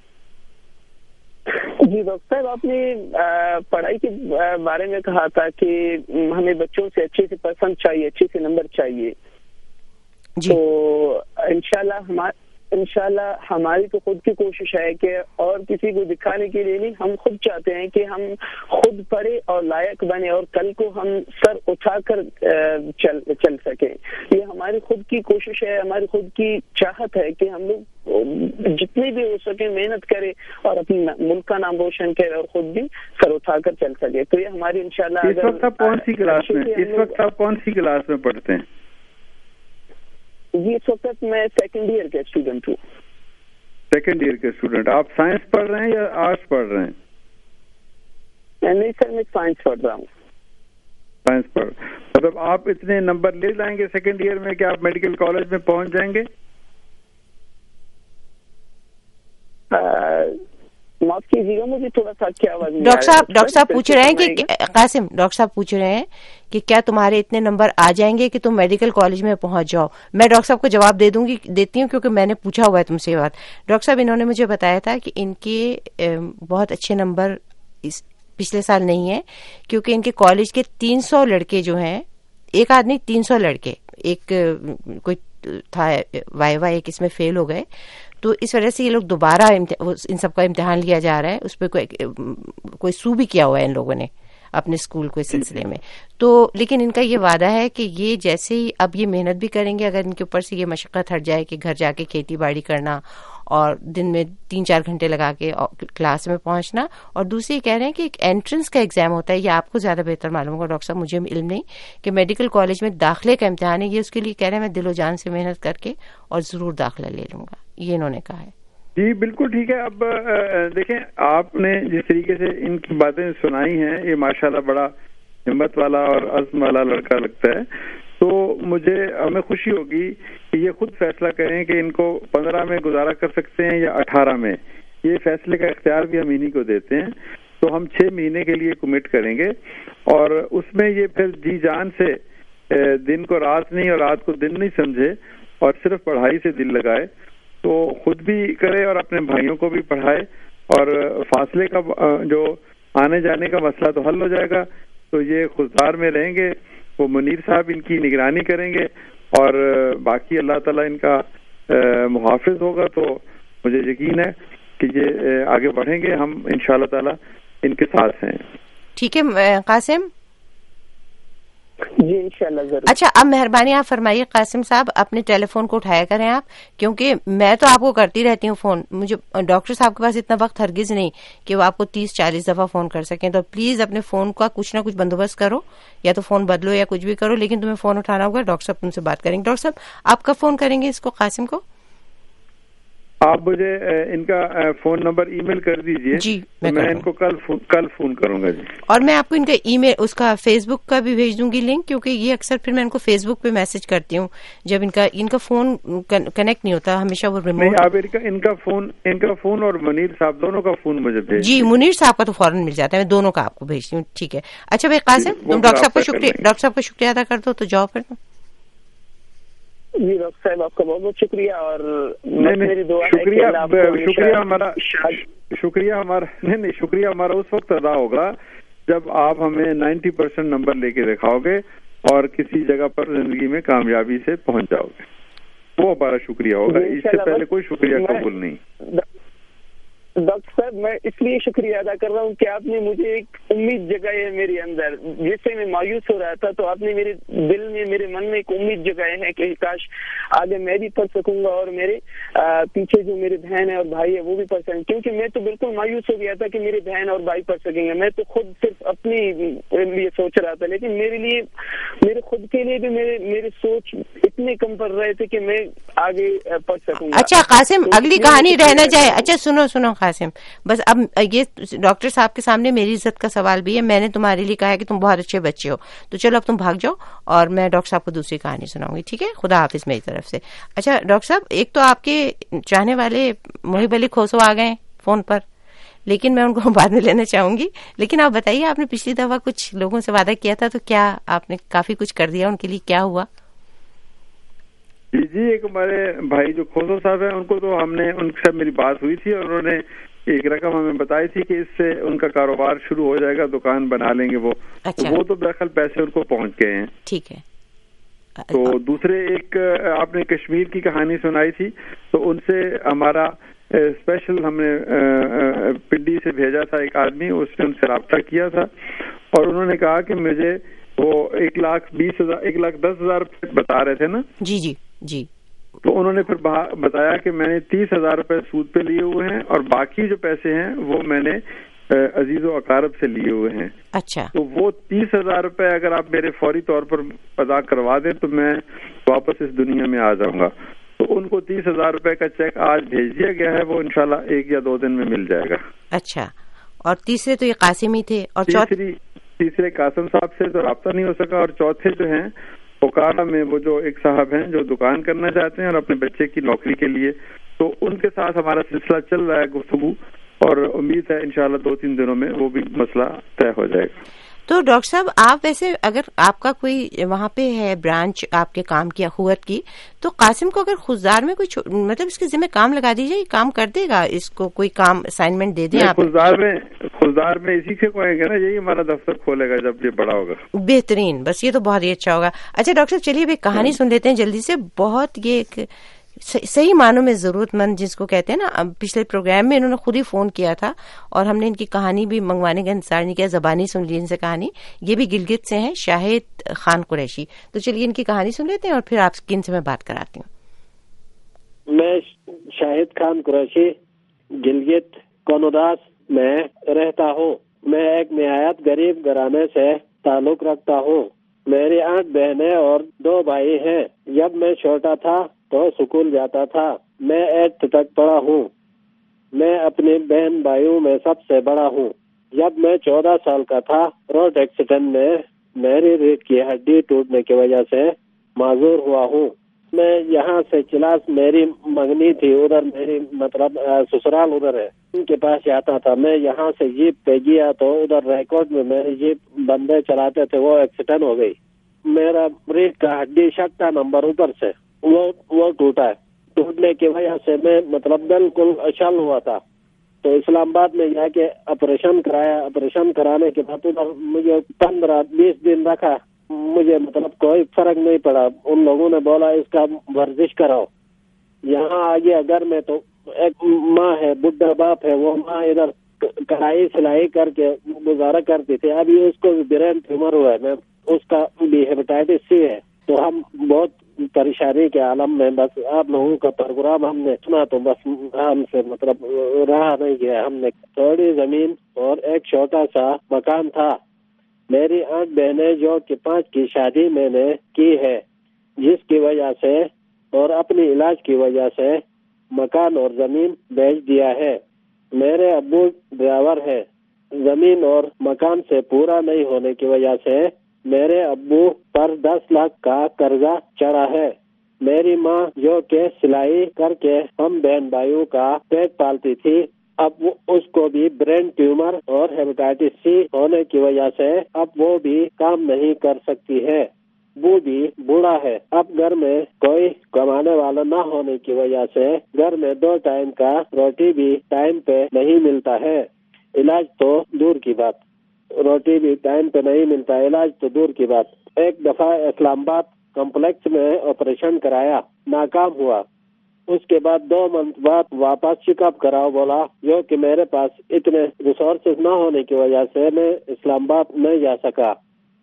جی ڈاکٹر صاحب آپ نے پڑھائی کے بارے میں کہا تھا کہ ہمیں بچوں سے اچھے سے پسند چاہیے, اچھے سے نمبر چاہیے. تو انشاءاللہ ہمارے انشاءاللہ ہماری تو خود کی کوشش ہے کہ اور کسی کو دکھانے کے لیے نہیں, ہم خود چاہتے ہیں کہ ہم خود پڑھے اور لائق بنے اور کل کو ہم سر اٹھا کر چل چل سکیں. یہ ہماری خود کی کوشش ہے, ہماری خود کی چاہت ہے کہ ہم لوگ جتنی بھی ہو سکے محنت کرے اور اپنے ملک کا نام روشن کرے اور خود بھی سر اٹھا کر چل سکے. تو یہ ہماری انشاءاللہ. اس وقت آپ کون سی کلاس میں اس وقت آپ کون سی کلاس میں پڑھتے ہیں؟ جی اس وقت میں سیکنڈ ایئر کے اسٹوڈنٹ ہوں. سیکنڈ ایئر کے اسٹوڈنٹ. آپ سائنس پڑھ رہے ہیں یا آرٹس پڑھ رہے ہیں؟ نہیں سر میں سائنس پڑھ رہا ہوں. سائنس پڑھ مطلب آپ اتنے نمبر لے جائیں گے سیکنڈ ایئر میں کہ آپ میڈیکل کالج میں پہنچ جائیں گے؟ معاف کیجیے گا مجھے تھوڑا سا کیا آواز. ڈاکٹر صاحب ڈاکٹر صاحب پوچھ رہے ہیں کہ قاسم ڈاکٹر صاحب پوچھ رہے ہیں کہ کیا تمہارے اتنے نمبر آ جائیں گے کہ تم میڈیکل کالج میں پہنچ جاؤ. میں ڈاکٹر صاحب کو جواب دے دوں گی دیتی ہوں کیونکہ میں نے پوچھا ہوا ہے تم سے یہ بات. ڈاکٹر صاحب انہوں نے مجھے بتایا تھا کہ ان کے بہت اچھے نمبر پچھلے سال نہیں ہیں کیونکہ ان کے کالج کے تین سو لڑکے جو ہیں, ایک آدمی تین سو لڑکے, ایک کوئی تھا وائی وائی ایک اس میں فیل ہو گئے, تو اس وجہ سے یہ لوگ دوبارہ ان سب کا امتحان لیا جا رہا ہے. اس پہ کوئی کوئی سو بھی کیا ہوا ہے ان لوگوں نے اپنے اسکول کو اس سلسلے میں. تو لیکن ان کا یہ وعدہ ہے کہ یہ جیسے ہی اب یہ محنت بھی کریں گے, اگر ان کے اوپر سے یہ مشقت ہٹ جائے کہ گھر جا کے کھیتی باڑی کرنا اور دن میں تین چار گھنٹے لگا کے کلاس میں پہنچنا, اور دوسری کہہ رہے ہیں کہ ایک انٹرنس کا ایگزام ہوتا ہے, یہ آپ کو زیادہ بہتر معلوم ہوگا ڈاکٹر صاحب, مجھے علم نہیں, کہ میڈیکل کالج میں داخلے کا امتحان ہے. یہ اس کے لیے کہہ رہے ہیں میں دل و جان سے محنت کر کے اور ضرور داخلہ لے لوں گا, یہ انہوں نے کہا ہے. جی بالکل ٹھیک ہے. اب دیکھیں آپ نے جس طریقے سے ان کی باتیں سنائی ہیں, یہ ماشاءاللہ بڑا ہمت والا اور عزم والا لڑکا لگتا ہے. تو مجھے ہمیں خوشی ہوگی کہ یہ خود فیصلہ کریں کہ ان کو پندرہ میں گزارا کر سکتے ہیں یا اٹھارہ میں. یہ فیصلے کا اختیار بھی ہم انہی کو دیتے ہیں. تو ہم چھ مہینے کے لیے کمٹ کریں گے اور اس میں یہ پھر جی جان سے دن کو رات نہیں اور رات کو دن نہیں سمجھے اور صرف پڑھائی سے دل لگائے, تو خود بھی کرے اور اپنے بھائیوں کو بھی پڑھائے, اور فاصلے کا جو آنے جانے کا مسئلہ تو حل ہو جائے گا. تو یہ خوددار میں رہیں گے, وہ منیر صاحب ان کی نگرانی کریں گے اور باقی اللہ تعالیٰ ان کا محافظ ہوگا. تو مجھے یقین ہے کہ یہ آگے بڑھیں گے, ہم انشاءاللہ تعالیٰ ان کے ساتھ ہیں. ٹھیک ہے قاسم. جی انشاءاللہ ضرور. اچھا اب مہربانی آپ فرمائیے قاسم صاحب, اپنے ٹیلی فون کو اٹھایا کریں آپ, کیونکہ میں تو آپ کو کرتی رہتی ہوں فون, مجھے ڈاکٹر صاحب کے پاس اتنا وقت ہرگز نہیں کہ وہ آپ کو تیس چالیس دفعہ فون کر سکیں. تو پلیز اپنے فون کا کچھ نہ کچھ بندوبست کرو, یا تو فون بدلو یا کچھ بھی کرو, لیکن تمہیں فون اٹھانا ہوگا. ڈاکٹر صاحب تم سے بات کریں گے. ڈاکٹر صاحب آپ کب فون کریں گے اس کو قاسم کو؟ آپ مجھے ان کا فون نمبر ای میل کر دیجئے. جی میں ان کو کل کل فون کروں گا. جی اور میں آپ کو ان کا ای میل, اس کا فیس بک کا بھی بھیج دوں گی لنک, کیونکہ یہ اکثر پھر میں ان کو فیس بک پہ میسج کرتی ہوں جب ان کا ان کا فون کنیکٹ نہیں ہوتا, ہمیشہ وہ ریموٹ. آپ ان کا فون ان کا فون اور منیر صاحب دونوں کا فون مجھے بھیج. جی منیر صاحب کا تو فوراً مل جاتا ہے, میں دونوں کا آپ کو بھیجتی ہوں. ٹھیک ہے. اچھا بھائی قاسم تم ڈاکٹر صاحب کا شکریہ ڈاکٹر صاحب کا شکریہ ادا کر دو, تو جاؤ پھر. جی ڈاکٹر صاحب آپ کا بہت بہت شکریہ, اور میری دعا ہے شکریہ شکریہ ہمارا شکریہ ہمارا نہیں نہیں شکریہ ہمارا اس وقت ادا ہوگا جب آپ ہمیں نائنٹی پرسینٹ نمبر لے کے دکھاؤ گے اور کسی جگہ پر زندگی میں کامیابی سے پہنچ جاؤ گے, وہ ہمارا شکریہ ہوگا. اس سے پہلے کوئی شکریہ قبول نہیں. ڈاکٹر صاحب میں اس لیے شکریہ ادا کر رہا ہوں کہ آپ نے مجھے ایک امید جگائی ہے میرے اندر, جس سے میں مایوس ہو رہا تھا, تو آپ نے میرے دل میں میرے من میں ایک امید جگائے ہے کہ کاش آگے میں بھی پڑھ سکوں گا اور میرے پیچھے جو میرے بہن ہے اور بھائی ہے وہ بھی پڑھ سکیں. کیونکہ میں تو بالکل مایوس ہو گیا تھا کہ میرے بہن اور بھائی پڑھ سکیں گے, میں تو خود صرف اپنی لیے سوچ رہا تھا, لیکن میرے لیے میرے خود کے لیے بھی میرے میرے سوچ اتنے کم پڑ رہے تھے کہ میں آگے پڑھ سکوں گا. اچھا قاسم اگلی کہانی رہنا چاہے. اچھا سنو سنو قاسم, بس اب یہ ڈاکٹر صاحب کے سامنے میری عزت کا سوال بھی ہے. میں نے تمہارے لیے کہا ہے کہ تم بہت اچھے بچے ہو, تو چلو اب تم بھاگ جاؤ اور میں ڈاکٹر صاحب کو دوسری کہانی سناؤں گی. ٹھیک ہے, خدا حافظ میری طرف سے. اچھا ڈاکٹر صاحب, ایک تو آپ کے چاہنے والے محب علی کھوسو آ گئے فون پر, لیکن میں ان کو بعد میں لینا چاہوں گی. لیکن آپ بتائیے, آپ نے پچھلی دفعہ کچھ لوگوں سے وعدہ کیا تھا, تو کیا آپ نے کافی کچھ کر دیا ان کے لیے, کیا ہوا؟ جی جی ایک ہمارے بھائی جو کھوسو صاحب ہیں, ان کو تو ہم نے ان سے میری بات ہوئی تھی اور انہوں نے ایک رقم ہمیں بتائی تھی کہ اس سے ان کا کاروبار شروع ہو جائے گا, دکان بنا لیں گے وہ. اچھا. وہ تو دراصل پیسے ان کو پہنچ گئے ہیں. ٹھیک ہے. تو دوسرے ایک آپ نے کشمیر کی کہانی سنائی تھی, تو ان سے ہمارا اسپیشل ہم نے پنڈی سے بھیجا تھا ایک آدمی, اس نے ان سے رابطہ کیا تھا اور انہوں نے کہا کہ مجھے وہ ایک لاکھ بیس ہزار ایک لاکھ دس ہزار بتا رہے تھے نا. جی جی جی. تو انہوں نے پھر بتایا کہ میں نے تیس ہزار روپے سود پہ لیے ہوئے ہیں اور باقی جو پیسے ہیں وہ میں نے عزیز و اقارب سے لیے ہوئے ہیں. اچھا. تو وہ تیس ہزار روپے اگر آپ میرے فوری طور پر ادا کروا دیں تو میں واپس اس دنیا میں آ جاؤں گا. تو ان کو تیس ہزار روپے کا چیک آج بھیج دیا گیا ہے, وہ انشاءاللہ ایک یا دو دن میں مل جائے گا. اچھا. اور تیسرے تو یہ قاسم ہی تھے، اور تیسری تیسرے قاسم صاحب سے تو رابطہ نہیں ہو سکا، اور چوتھے جو ہیں پوکارا میں وہ جو ایک صاحب ہیں جو دکان کرنا چاہتے ہیں اور اپنے بچے کی نوکری کے لیے، تو ان کے ساتھ ہمارا سلسلہ چل رہا ہے گفتگو، اور امید ہے انشاءاللہ دو تین دنوں میں وہ بھی مسئلہ طے ہو جائے گا۔ تو ڈاکٹر صاحب آپ ویسے اگر آپ کا کوئی وہاں پہ ہے برانچ آپ کے کام کی اخوت کی، تو قاسم کو اگر خزدار میں کوئی مطلب اس کے ذمہ کام لگا دیجیے، یہ کام کر دے گا، اس کو کوئی کام اسائنمنٹ دے دیں آپ؟ خزدار میں خزدار میں اسی سے کوئیں گے نا، یہی ہمارا دفتر کھولے گا جب یہ بڑا ہوگا۔ بہترین، بس یہ تو بہت ہی اچھا ہوگا۔ اچھا ڈاکٹر صاحب چلیے اب ایک کہانی سن لیتے ہیں جلدی سے، بہت یہ ایک صحیح معنوں میں ضرورت مند جس کو کہتے ہیں نا، پچھلے پروگرام میں انہوں نے خود ہی فون کیا تھا اور ہم نے ان کی کہانی بھی منگوانے کا انتظار نہیں کیا، زبانی سن لی ان سے کہانی۔ یہ بھی گلگت سے ہیں، شاہد خان قریشی۔ تو چلیے ان کی کہانی سن لیتے ہیں اور پھر آپ کی ان سے میں بات کراتی ہوں۔ میں شاہد خان قریشی گلگت کونوداس میں رہتا ہوں۔ میں ایک نہایت غریب گھرانے سے تعلق رکھتا ہوں۔ میری آٹھ بہنیں اور دو بھائی ہیں۔ جب میں چھوٹا تھا تو اسکول جاتا تھا۔ میں ایٹھ تک پڑھا ہوں۔ میں اپنے بہن بھائیوں میں سب سے بڑا ہوں۔ جب میں چودہ سال کا تھا، روڈ ایکسیڈنٹ میں میری ریڑھ کی ہڈی ٹوٹنے کی وجہ سے معذور ہوا ہوں۔ میں یہاں سے چلاس میری منگنی تھی، ادھر میری مطلب سسرال ادھر ہے، ان کے پاس جاتا تھا۔ میں یہاں سے جیپ پہ گیا تو ادھر ریکارڈ میں میری جیپ بندے چلاتے تھے، وہ ایکسیڈنٹ ہو گئی۔ میرا ریڑھ کا ہڈی شٹا نمبر اوپر سے وہ وہ ٹوٹا ہے۔ ٹوٹنے کی وجہ سے میں مطلب بالکل شل ہوا تھا، تو اسلام آباد میں جا کے آپریشن کرایا۔ آپریشن کرانے کے بعد ادھر مجھے پندرہ بیس دن رکھا، مجھے مطلب کوئی فرق نہیں پڑا۔ ان لوگوں نے بولا اس کا ورزش کراؤ۔ یہاں آ گیا گھر میں تو ایک ماں ہے، بڈھا باپ ہے، وہ ماں ادھر کڑھائی سلائی کر کے گزارا کرتی تھی۔ ابھی اس کو برین ٹیومر ہوا ہے، میں اس کا بھی ہیپیٹائٹس سی ہے، تو ہم بہت پریشانی کے عالم میں، بس آپ لوگوں کا پروگرام ہم نے سنا تو بس ہم سے مطلب رہا نہیں گیا۔ ہم نے تھوڑی زمین اور ایک چھوٹا سا مکان تھا۔ میری آٹھ بہنیں جو کہ پانچ کی شادی میں نے کی ہے، جس کی وجہ سے اور اپنی علاج کی وجہ سے مکان اور زمین بیچ دیا ہے۔ میرے ابو ڈرائیور ہے۔ زمین اور مکان سے پورا نہیں ہونے کی وجہ سے میرے ابو پر دس لاکھ کا قرضہ چڑھا ہے۔ میری ماں جو کہ سلائی کر کے ہم بہن بھائیوں کا پیٹ پالتی تھی، اب اس کو بھی برین ٹیومر اور ہیپیٹائٹس سی ہونے کی وجہ سے اب وہ بھی کام نہیں کر سکتی ہے۔ وہ بھی بوڑھا ہے۔ اب گھر میں کوئی کمانے والا نہ ہونے کی وجہ سے گھر میں دو ٹائم کا روٹی بھی ٹائم پہ نہیں ملتا ہے۔ علاج تو دور کی بات، روٹی بھی ٹائم پہ نہیں ملتا، علاج تو دور کی بات۔ ایک دفعہ اسلام آباد کمپلیکس میں آپریشن کرایا، ناکام ہوا۔ اس کے بعد دو منتھ بعد واپس چیک اپ کراؤ بولا، جو کہ میرے پاس اتنے ریسورسز نہ ہونے کی وجہ سے میں اسلام آباد نہیں جا سکا،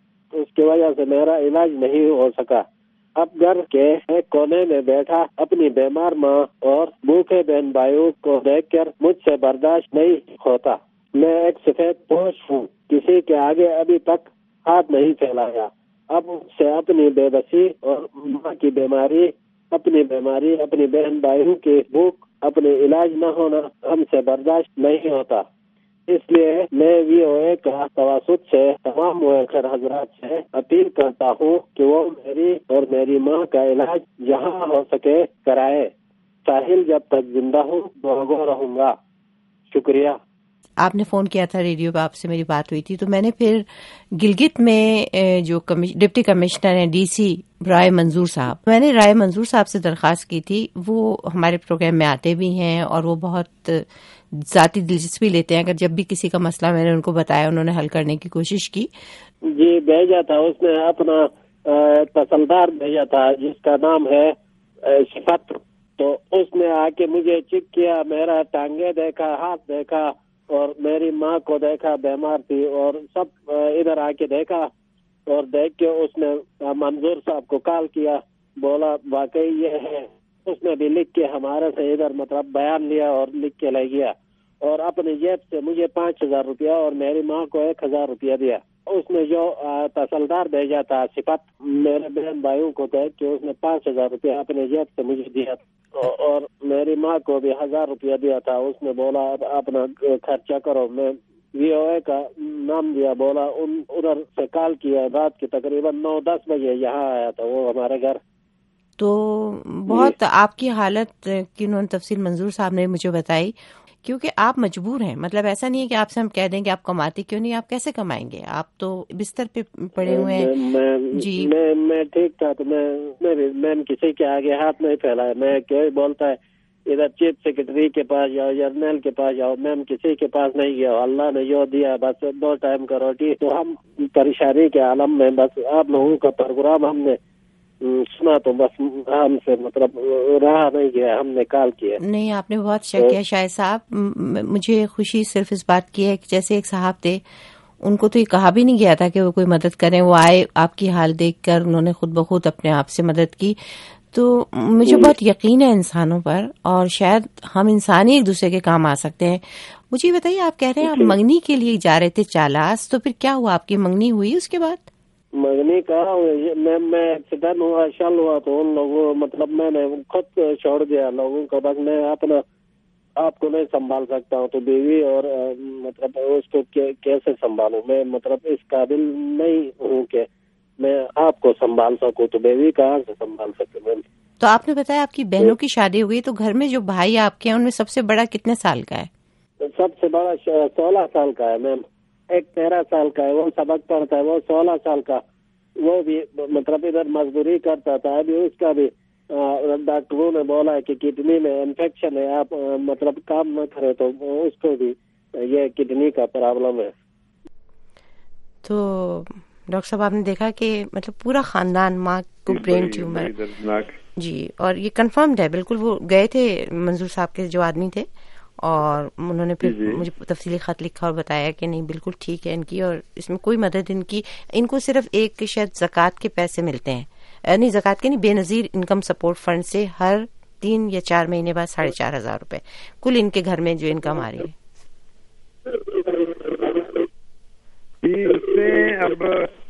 اس کی وجہ سے میرا علاج نہیں ہو سکا۔ اب گھر کے ایک کونے میں بیٹھا اپنی بیمار ماں اور بھوکے بہن بھائیوں کو دیکھ کر مجھ سے برداشت نہیں ہوتا۔ میں ایک سفید پوش ہوں، کسی کے آگے ابھی تک ہاتھ نہیں پھیلایا۔ اب سے اپنی بے بسی اور ماں کی بیماری، اپنی بیماری، اپنی بہن بھائیوں کی بھوک، اپنے علاج نہ ہونا ہم سے برداشت نہیں ہوتا۔ اس لیے میں وی او اے کا توسط سے تمام موثر حضرات سے اپیل کرتا ہوں کہ وہ میری اور میری ماں کا علاج جہاں ہو سکے کرائے۔ ساحل جب تک زندہ ہوں بھوگو رہوں گا۔ شکریہ۔ آپ نے فون کیا تھا ریڈیو پہ، آپ سے میری بات ہوئی تھی، تو میں نے پھر گلگت میں جو ڈپٹی کمشنر ہیں ڈی سی رائے منظور صاحب، میں نے رائے منظور صاحب سے درخواست کی تھی، وہ ہمارے پروگرام میں آتے بھی ہیں اور وہ بہت ذاتی دلچسپی لیتے ہیں۔ اگر جب بھی کسی کا مسئلہ میں نے ان کو بتایا، انہوں نے حل کرنے کی کوشش کی۔ جی بھیجا تھا اس نے، اپنا تحصیلدار بھیجا تھا جس کا نام ہے صفت، تو اس نے آ کے مجھے چیک کیا، میرا ٹانگے دیکھا، ہاتھ دیکھا اور میری ماں کو دیکھا، بیمار تھی، اور سب ادھر آ کے دیکھا، اور دیکھ کے اس نے منظور صاحب کو کال کیا، بولا واقعی یہ ہے۔ اس نے بھی لکھ کے ہمارے سے ادھر مطلب بیان لیا اور لکھ کے لے گیا، اور اپنی جیب سے مجھے پانچ ہزار روپیہ اور میری ماں کو ایک ہزار روپیہ دیا۔ اس نے جو تحصیلدار بھیجا تھا صفت، میرے بہن بھائیوں کو دیکھ کے اس نے پانچ ہزار روپیہ اپنی جیب سے مجھے دیا، اور میری ماں کو بھی ہزار روپیہ دیا تھا۔ اس نے بولا اب اپنا خرچہ کرو، میں وی او اے کا نام دیا، بولا ان ادھر سے کال کیا، رات کے تقریباً نو دس بجے یہاں آیا تھا وہ ہمارے گھر. تو بہت آپ کی حالت کی انہوں نے تفصیل منظور صاحب نے مجھے بتائی، کیونکہ آپ مجبور ہیں. مطلب ایسا نہیں ہے کہ آپ سے ہم کہہ دیں کہ آپ کماتے کیوں نہیں، آپ کیسے کمائیں گے؟ آپ تو بستر پہ پڑے ہوئے ہیں. جی میں میں ٹھیک تھا تو میں میں کسی کے آگے ہاتھ نہیں پھیلایا. میں کیا بولتا ہے ادھر چیف سیکرٹری کے پاس جاؤ، جرنیل کے پاس جاؤ، میں کسی کے پاس نہیں گیا. اللہ نے جو دیا بس دو ٹائم کا روٹی. تو ہم پریشانی کے عالم میں بس آپ لوگوں کا پروگرام ہم نے سنا تو بس ہم سے مطلب رہا نہیں گیا، ہم نے کال کیا. نہیں، آپ نے بہت اچھا کیا شاہد صاحب. مجھے خوشی صرف اس بات کی ہے کہ جیسے ایک صاحب تھے، ان کو تو یہ کہا بھی نہیں گیا تھا کہ وہ کوئی مدد کریں، وہ آئے آپ کی حال دیکھ کر انہوں نے خود بخود اپنے آپ سے مدد کی. تو مجھے بہت یقین ہے انسانوں پر، اور شاید ہم انسان ہی ایک دوسرے کے کام آ سکتے ہیں. مجھے یہ بتائیے، آپ کہہ رہے ہیں آپ منگنی کے لیے جا رہے تھے چالاس، تو پھر کیا ہوا؟ آپ کی منگنی ہوئی اس کے بعد؟ منگنی کہا میں میں ایکسیڈنٹ ہوا، شل ہوا تو ان لوگوں مطلب میں نے خود چھوڑ دیا لوگوں کو. بس میں اپنا آپ کو نہیں سنبھال سکتا ہوں تو بیوی اور مطلب اس کو کیسے سنبھالوں؟ میں مطلب اس قابل نہیں ہوں کہ میں آپ کو سنبھال سکوں، تو بیوی کہاں سے سنبھال سکوں میں. تو آپ نے بتایا آپ کی بہنوں کی شادی ہو گئی، تو گھر میں جو بھائی آپ کے ہیں ان میں سب سے بڑا کتنے سال کا ہے؟ سب سے بڑا سولہ سال کا ہے میم. ایک تیرہ سال کا ہے، وہ سبق پڑھتا ہے. وہ سولہ سال کا، وہ بھی مطلب ادھر مزدوری کرتا تھا. ابھی اس کا بھی ڈاکٹروں نے بولا ہے کہ کڈنی میں انفیکشن ہے، آپ مطلب کام نہ کرے تو اس کو بھی یہ کڈنی کا پرابلم ہے. تو ڈاکٹر صاحب آپ نے دیکھا کہ مطلب پورا خاندان، ماں کو برین ٹیومر. جی، اور یہ کنفرمڈ ہے بالکل. وہ گئے تھے منظور صاحب کے جو آدمی تھے، اور انہوں نے پھر مجھے تفصیلی خط لکھا اور بتایا کہ نہیں بالکل ٹھیک ہے ان کی، اور اس میں کوئی مدد ان کی، ان کو صرف ایک شاید زکوٰۃ کے پیسے ملتے ہیں، نہیں زکوٰۃ کے نہیں، بے نظیر انکم سپورٹ فنڈ سے ہر تین یا چار مہینے بعد ساڑھے چار ہزار روپے کل ان کے گھر میں جو انکم آ رہی ہے. اب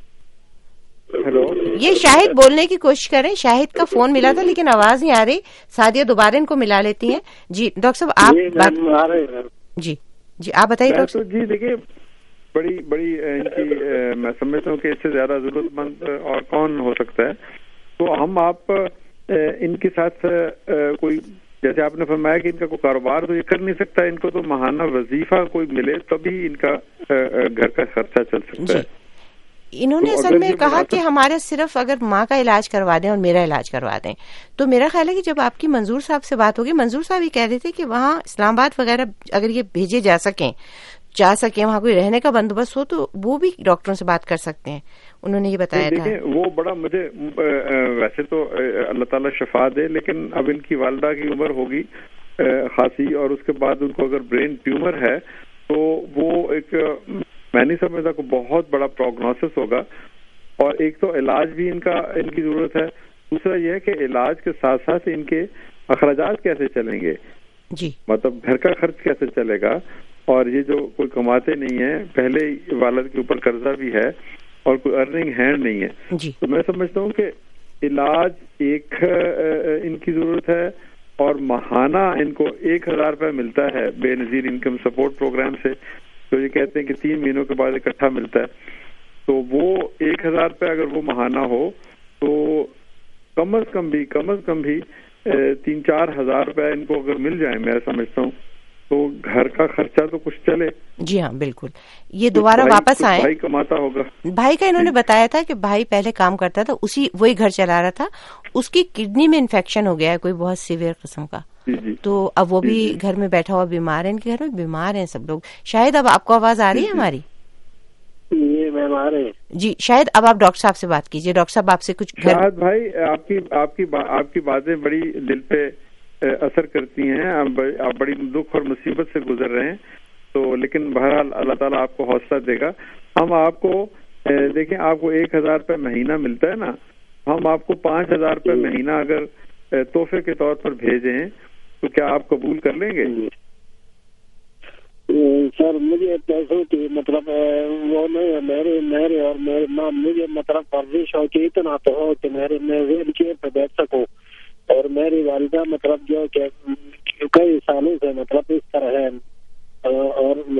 ہیلو، یہ شاہد بولنے کی کوشش کریں. شاہد کا فون ملا تھا لیکن آواز نہیں آ رہی. سعدیہ دوبارہ ان کو ملا لیتی ہیں. جی ڈاکٹر صاحب آپ بات جی جی آپ بتائیے ڈاکٹر صاحب. جی دیکھیے، بڑی بڑی ان کی میں سمجھتا ہوں کہ اس سے زیادہ ضرورت مند اور کون ہو سکتا ہے. تو ہم آپ ان کے ساتھ کوئی، جیسے آپ نے فرمایا کہ ان کا کوئی کاروبار تو یہ کر نہیں سکتا، ان کو تو ماہانہ وظیفہ کوئی ملے تبھی ان کا گھر کا خرچہ چل سکتا ہے. انہوں نے اصل میں کہا کہ ہمارے صرف اگر ماں کا علاج کروا دیں اور میرا علاج کروا دیں. تو میرا خیال ہے کہ جب آپ کی منظور صاحب سے بات ہوگی، منظور صاحب یہ کہہ رہے تھے کہ وہاں اسلام آباد وغیرہ اگر یہ بھیجے جا سکیں، جا سکیں، وہاں کوئی رہنے کا بندوبست ہو تو وہ بھی ڈاکٹروں سے بات کر سکتے ہیں. انہوں نے یہ بتایا تھا. وہ بڑا مجھے ویسے تو اللہ تعالیٰ شفا دے، لیکن اب ان کی والدہ کی عمر ہوگی خاصی، اور اس کے بعد ان کو اگر برین ٹیومر ہے تو وہ ایک، میں نہیں سمجھتا کہ بہت بڑا پروگنوسس ہوگا. اور ایک تو علاج بھی ان کا ان کی ضرورت ہے، دوسرا یہ ہے کہ علاج کے ساتھ ساتھ ان کے اخراجات کیسے چلیں گے. جی، مطلب گھر کا خرچ کیسے چلے گا. اور یہ جو کوئی کماتے نہیں ہیں، پہلے والد کے اوپر قرضہ بھی ہے اور کوئی ارننگ ہینڈ نہیں ہے. جی. تو میں سمجھتا ہوں کہ علاج ایک ان کی ضرورت ہے، اور ماہانہ ان کو ایک ہزار روپے ملتا ہے بے نظیر انکم سپورٹ پروگرام سے، تو یہ کہتے ہیں کہ تین مہینوں کے بعد اکٹھا ملتا ہے. تو وہ ایک ہزار روپے اگر وہ ماہانہ ہو تو کم از کم بھی کم از کم بھی تین چار ہزار روپے ان کو اگر مل جائیں، میں سمجھتا ہوں تو گھر کا خرچہ تو کچھ چلے. جی ہاں بالکل. یہ دوبارہ واپس آئے، بھائی کماتا ہوگا. بھائی کا انہوں نے بتایا تھا کہ بھائی پہلے کام کرتا تھا، اسی وہی گھر چلا رہا تھا، اس کی کڈنی میں انفیکشن ہو گیا ہے کوئی بہت سیویئر قسم کا. جی جی. تو اب وہ بھی گھر میں بیٹھا ہوا بیمار ہے. ان کے گھر میں بیمار ہیں سب لوگ. شاید اب آپ کو آواز آ رہی ہے ہماری؟ جی شاید اب آپ ڈاکٹر صاحب سے بات کیجیے. ڈاکٹر صاحب آپ سے کچھ. شاید بھائی آپ کی آپ کی آپ کی باتیں بڑی دل پہ اثر کرتی ہیں. آپ بڑی دکھ اور مصیبت سے گزر رہے ہیں، تو لیکن بہرحال اللہ تعالیٰ آپ کو حوصلہ دے گا. ہم آپ کو دیکھیں، آپ کو ایک ہزار روپے مہینہ ملتا ہے نا، ہم آپ کو پانچ ہزار روپے مہینہ اگر تحفے کے طور پر بھیجیں تو کیا آپ قبول کر لیں گے؟ سر مجھے پیسوں کی مطلب وہ نہیں ہے، میرے میرے اور میرے ماں مجھے مطلب ورزش ہو کہ اتنا تو ہو کہ میرے میں ویل چیئر پہ بیٹھ سکوں، اور میری والدہ مطلب جو کہ کئی سالوں سے مطلب اس طرح ہے، اور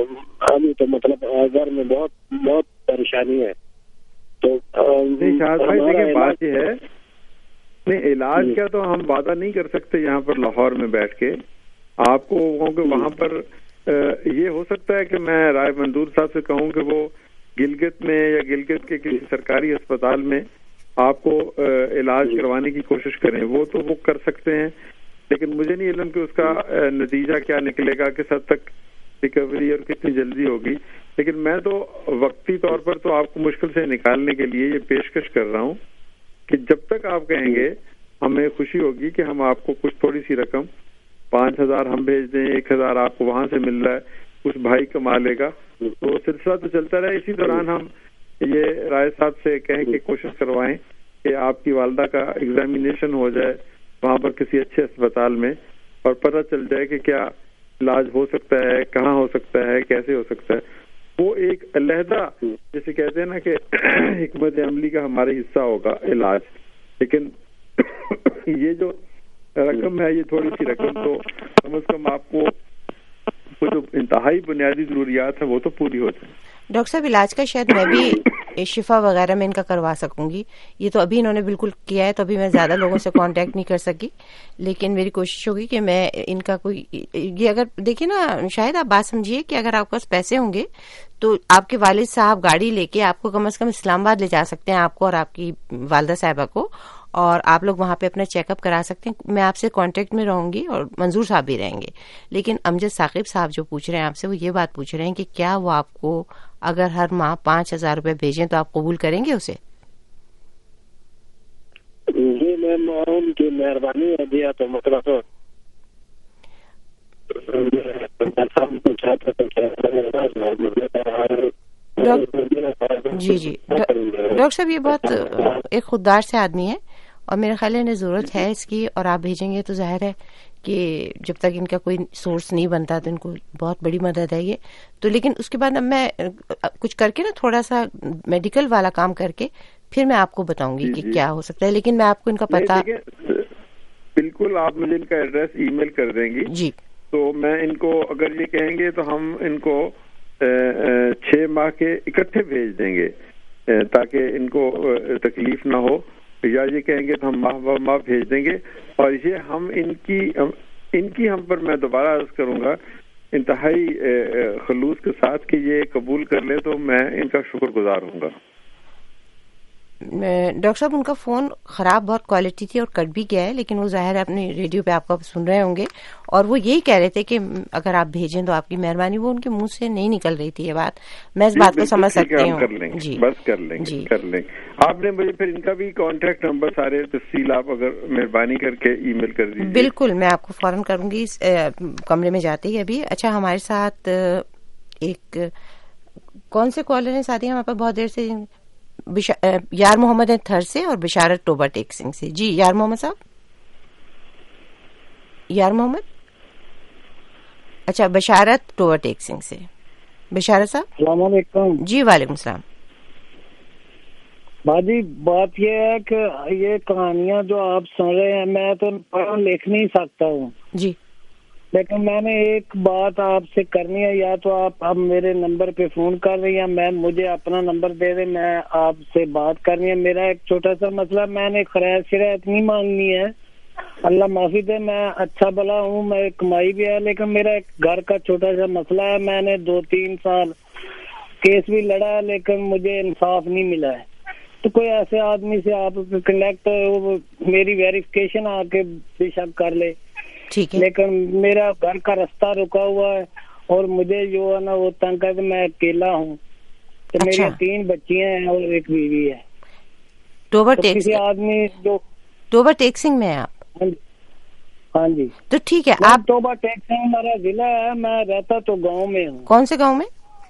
ابھی تو مطلب گھر میں بہت بہت پریشانی ہے. تو نہیں شاہد بھائی دیکھیں بات یہ ہے, نہیں علاج کا تو ہم وعدہ نہیں کر سکتے یہاں پر لاہور میں بیٹھ کے آپ کو, کیونکہ وہاں پر یہ ہو سکتا ہے کہ میں رائے منظور صاحب سے کہوں کہ وہ گلگت میں یا گلگت کے کسی سرکاری اسپتال میں آپ کو علاج کروانے کی کوشش کریں, وہ تو وہ کر سکتے ہیں, لیکن مجھے نہیں علم کہ اس کا نتیجہ کیا نکلے گا, کس حد تک ریکوری اور کتنی جلدی ہوگی. لیکن میں تو وقتی طور پر تو آپ کو مشکل سے نکالنے کے لیے یہ پیشکش کر رہا ہوں کہ جب تک آپ کہیں گے ہمیں خوشی ہوگی کہ ہم آپ کو کچھ تھوڑی سی رقم پانچ ہزار ہم بھیج دیں, ایک ہزار آپ کو وہاں سے مل رہا ہے, کچھ بھائی کما لے گا, تو سلسلہ تو چلتا رہے. اسی دوران ہم یہ رائے صاحب سے کہیں کہ کوشش کروائیں کہ آپ کی والدہ کا ایگزامینیشن ہو جائے وہاں پر کسی اچھے اسپتال میں, اور پتہ چل جائے کہ کیا علاج ہو سکتا ہے, کہاں ہو سکتا ہے, کیسے ہو سکتا ہے. وہ ایک علیحدہ جیسے کہتے ہیں نا کہ حکمت عملی کا ہمارے حصہ ہوگا علاج, لیکن یہ جو رقم ہے یہ تھوڑی سی رقم تو کم از کم آپ کو جو انتہائی بنیادی ضروریات ہیں وہ تو پوری ہو جائیں. ڈاکٹر صاحب علاج کا شاید میں بھی شفا وغیرہ میں ان کا کروا سکوں گی, یہ تو ابھی انہوں نے بالکل کیا ہے تو ابھی میں زیادہ لوگوں سے کانٹیکٹ نہیں کر سکی, لیکن میری کوشش ہوگی کہ میں ان کا کوئی یہ اگر دیکھیں نا شاید آپ بات سمجھیے کہ اگر آپ کے پاس پیسے ہوں گے تو آپ کے والد صاحب گاڑی لے کے آپ کو کم از کم اسلام آباد لے جا سکتے ہیں, آپ کو اور آپ کی والدہ صاحبہ کو, اور آپ لوگ وہاں پہ اپنا چیک اپ کرا سکتے ہیں. میں آپ سے کانٹیکٹ میں رہوں گی اور منظور صاحب بھی رہیں گے. لیکن امجد ثاقب صاحب جو پوچھ رہے ہیں آپ سے وہ یہ بات پوچھ رہے ہیں کہ کیا وہ آپ کو اگر ہر ماہ پانچ ہزار روپے بھیجیں تو آپ قبول کریں گے اسے؟ جی میم ان کی مہربانی ہے دیا تو مطلب جی جی ڈاکٹر صاحب یہ بہت ایک خوددار سے آدمی ہے اور میرے خیال ہے ضرورت ہے اس کی, اور آپ بھیجیں گے تو ظاہر ہے کہ جب تک ان کا کوئی سورس نہیں بنتا تو ان کو بہت بڑی مدد ہے یہ تو. لیکن اس کے بعد اب میں کچھ کر کے نا تھوڑا سا میڈیکل والا کام کر کے پھر میں آپ کو بتاؤں گی کہ کیا ہو سکتا ہے, لیکن میں آپ کو ان کا پتا بالکل آپ مجھے ان کا ایڈریس ای میل کر دیں گی جی, تو میں ان کو اگر یہ کہیں گے تو ہم ان کو چھ ماہ کے اکٹھے بھیج دیں گے تاکہ ان کو تکلیف نہ ہو, یا یہ کہیں گے تو ہم ماہ ماہ بھیج دیں گے. اور یہ ہم ان کی ان کی ہم پر میں دوبارہ عرض کروں گا انتہائی خلوص کے ساتھ کہ یہ قبول کر لیں تو میں ان کا شکر گزار ہوں گا. ڈاکٹر صاحب ان کا فون خراب بہت کوالٹی تھی اور کٹ بھی گیا ہے, لیکن وہ ظاہر ہے اپنے ریڈیو پہ آپ کو سن رہے ہوں گے, اور وہ یہی کہہ رہے تھے کہ اگر آپ بھیجیں تو آپ کی مہربانی. وہ ان کے منہ سے نہیں نکل رہی تھی یہ بات, میں اس بات کو سمجھ سکتی ہوں. جی بس کر لیں گے کر لیں آپ نے مجھے پھر ان کا بھی کانٹیکٹ نمبر سارے تفصیل آپ اگر مہربانی کر کے ای میل کر دیجیے. بالکل میں آپ کو فوراً کروں گی کمرے میں جاتے ہی ابھی. اچھا ہمارے ساتھ ایک کون سے کالر ہیں ساتھی ہمارے پاس بہت دیر سے, یار محمد ہے تھر سے اور بشارت ٹوبا ٹیک سنگھ سے. جی یار محمد صاحب, یار محمد اچھا بشارت ٹوبا ٹیک سنگھ سے. بشارت صاحب السلام علیکم. جی وعلیکم السلام. باجی بات یہ ہے کہ یہ کہانیاں جو آپ سن رہے ہیں میں تو پڑھ لکھ نہیں سکتا ہوں جی, لیکن میں نے ایک بات آپ سے کرنی ہے, یا تو آپ اب میرے نمبر پہ فون کر رہی ہیں, میں مجھے اپنا نمبر دے دیں, میں آپ سے بات کرنی ہے. میرا ایک چھوٹا سا مسئلہ, میں نے خیر شرایت نہیں مانگنی ہے, اللہ معافی دے, میں اچھا بلا ہوں, میں کمائی بھی ہے, لیکن میرا ایک گھر کا چھوٹا سا مسئلہ ہے. میں نے دو تین سال کیس بھی لڑا ہے لیکن مجھے انصاف نہیں ملا ہے. تو کوئی ایسے آدمی سے آپ کنیکٹ میری ویریفیکیشن آ کے بے شک کر لے, لیکن میرا گھر کا رستہ رکا ہوا ہے اور مجھے جو ہے نا وہ تنگ ہے کہ میں اکیلا ہوں. تو میری تین بچیاں ہیں اور ایک بیوی ہے. ٹوبا ٹیک کسی آدمی جو ٹوبا ٹیک سنگھ میں آپ؟ ہاں جی تو ٹھیک ہے آپ. ٹوبا ٹیک سنگھ ہمارا ضلع ہے, میں رہتا تو گاؤں میں ہوں. کون سے گاؤں میں؟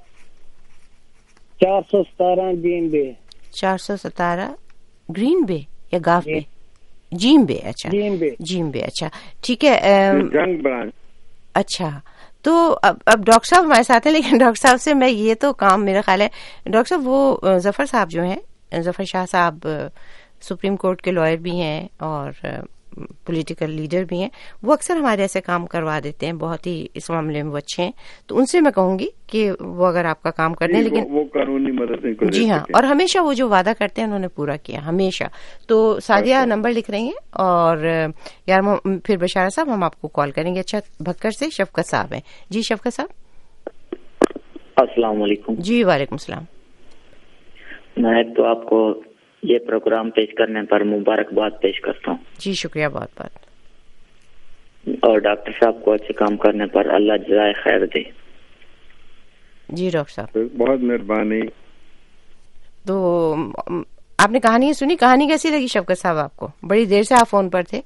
چار سو ستارہ جیم بے. چار سو ستارہ گرین بے یا گاف بے؟ جیم بے. اچھا جیم بے. جیم بے اچھا ٹھیک ہے. جنگ برانچ. اچھا تو اب اب ڈاکٹر صاحب ہمارے ساتھ ہیں, لیکن ڈاکٹر صاحب سے میں یہ تو کام میرا خیال ہے ڈاکٹر صاحب وہ ظفر صاحب جو ہیں, ظفر شاہ صاحب سپریم کورٹ کے لائر بھی ہیں اور پولیٹیکل لیڈر بھی ہیں، وہ اکثر ہمارے ایسے کام کروا دیتے ہیں، بہت ہی اس معاملے میں وہ اچھے ہیں. تو ان سے میں کہوں گی کہ وہ اگر آپ کا کام کرنے لیکن وہ قانونی مدد ان کو جی ہاں، اور ہمیشہ وہ جو وعدہ کرتے ہیں انہوں نے پورا کیا ہمیشہ. تو سعدیہ نمبر لکھ رہی ہیں اور یار پھر بشارہ صاحب ہم آپ کو کال کریں گے. اچھا بھکر سے شفقت صاحب ہیں. جی شفقت صاحب. السلام علیکم. جی وعلیکم السلام. میں تو آپ کو یہ پروگرام پیش کرنے پر مبارکباد پیش کرتا ہوں. جی شکریہ بہت بہت. اور ڈاکٹر صاحب کو اچھے کام کرنے پر اللہ جزائے خیر دے. جی ڈاکٹر صاحب بہت مہربانی. تو آپ نے کہانی سنی، کہانی کیسی لگی شفقت صاحب آپ کو؟ بڑی دیر سے آپ فون پر تھے.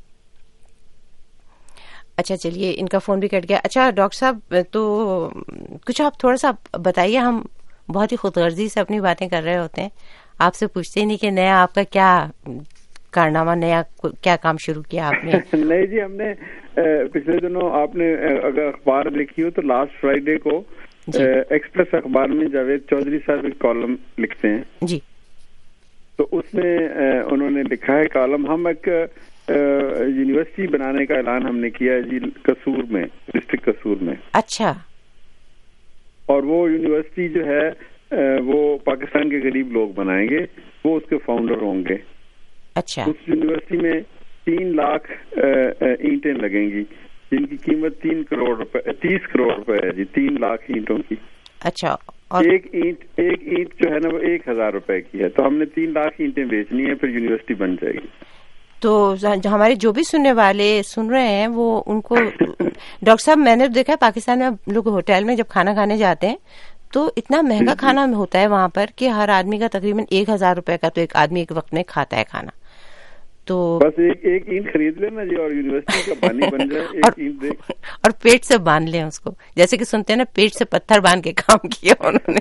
اچھا چلیے ان کا فون بھی کٹ گیا. اچھا ڈاکٹر صاحب تو کچھ آپ تھوڑا سا بتائیے، ہم بہت ہی خود غرضی سے اپنی باتیں کر رہے ہوتے ہیں، آپ سے پوچھتے ہی نہیں کہ نیا آپ کا کیا کارنامہ، نیا کیا کام شروع کیا آپ نے؟ نہیں جی، ہم نے پچھلے دنوں آپ نے اگر اخبار دیکھی ہو تو لاسٹ فرائیڈے کو ایکسپریس اخبار میں جاوید چودھری صاحب ایک کالم لکھتے ہیں جی. تو اس میں انہوں نے لکھا ہے کالم، ہم ایک یونیورسٹی بنانے کا اعلان ہم نے کیا ہے جی قصور میں، ڈسٹرکٹ قصور میں. اچھا. اور وہ یونیورسٹی جو ہے وہ پاکستان کے غریب لوگ بنائیں گے، وہ اس کے فاؤنڈر ہوں گے. اچھا. اس یونیورسٹی میں تین لاکھ اینٹیں لگیں گی جن کی قیمت تین کروڑ روپے تیس کروڑ روپے ہے جی، تین لاکھ اینٹوں کی. اچھا. ایک اینٹ ایک اینٹ جو ہے نا وہ ایک ہزار روپے کی ہے. تو ہم نے تین لاکھ اینٹیں بیچنی ہے، پھر یونیورسٹی بن جائے گی. تو ہمارے جو بھی سننے والے سن رہے ہیں وہ ان کو ڈاکٹر صاحب میں نے دیکھا ہے پاکستان میں ہم لوگ ہوٹل میں جب کھانا کھانے جاتے ہیں تو اتنا مہنگا کھانا ہوتا ہے وہاں پر کہ ہر آدمی کا تقریباً ایک ہزار روپے کا تو ایک آدمی ایک وقت میں کھاتا ہے کھانا. تو بس ایک ایک اینٹ خرید لینا جی اور یونیورسٹی کا پانی بن جائے. ایک اینٹ دے اور پیٹ سے باندھ لیں اس کو، جیسے کہ سنتے ہیں نا پیٹ سے پتھر باندھ کے کام کیا انہوں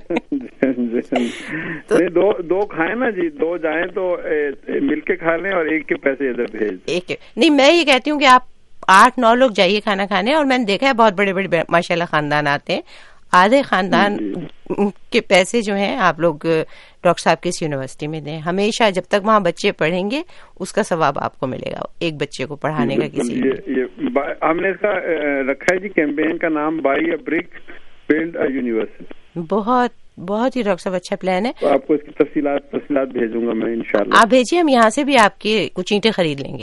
نے. دو دو کھائیں نا جی، دو جائیں تو مل کے کھا لیں اور ایک کے پیسے ادھر بھیج ایک. نہیں میں یہ کہتی ہوں کہ آپ آٹھ نو لوگ جائیے کھانا کھانے، اور میں نے دیکھا ہے بہت بڑے بڑے ماشاء اللہ خاندان آتے ہیں، آدھے خاندان کے پیسے جو ہیں آپ لوگ ڈاکٹر صاحب کی اس یونیورسٹی میں دیں. ہمیشہ جب تک وہاں بچے پڑھیں گے اس کا ثواب آپ کو ملے گا، ایک بچے کو پڑھانے کا. کسی ہم نے اس کا رکھا ہے جی کیمپین کا نام buy a brick build a university. بہت بہت ہی ڈاکٹر صاحب اچھا پلان ہے. تو آپ کو اس کی تفصیلات تفصیلات بھیجوں گا میں انشاءاللہ. آپ بھیجیے، ہم یہاں سے بھی آپ کی کچھ اینٹیں خرید لیں گے.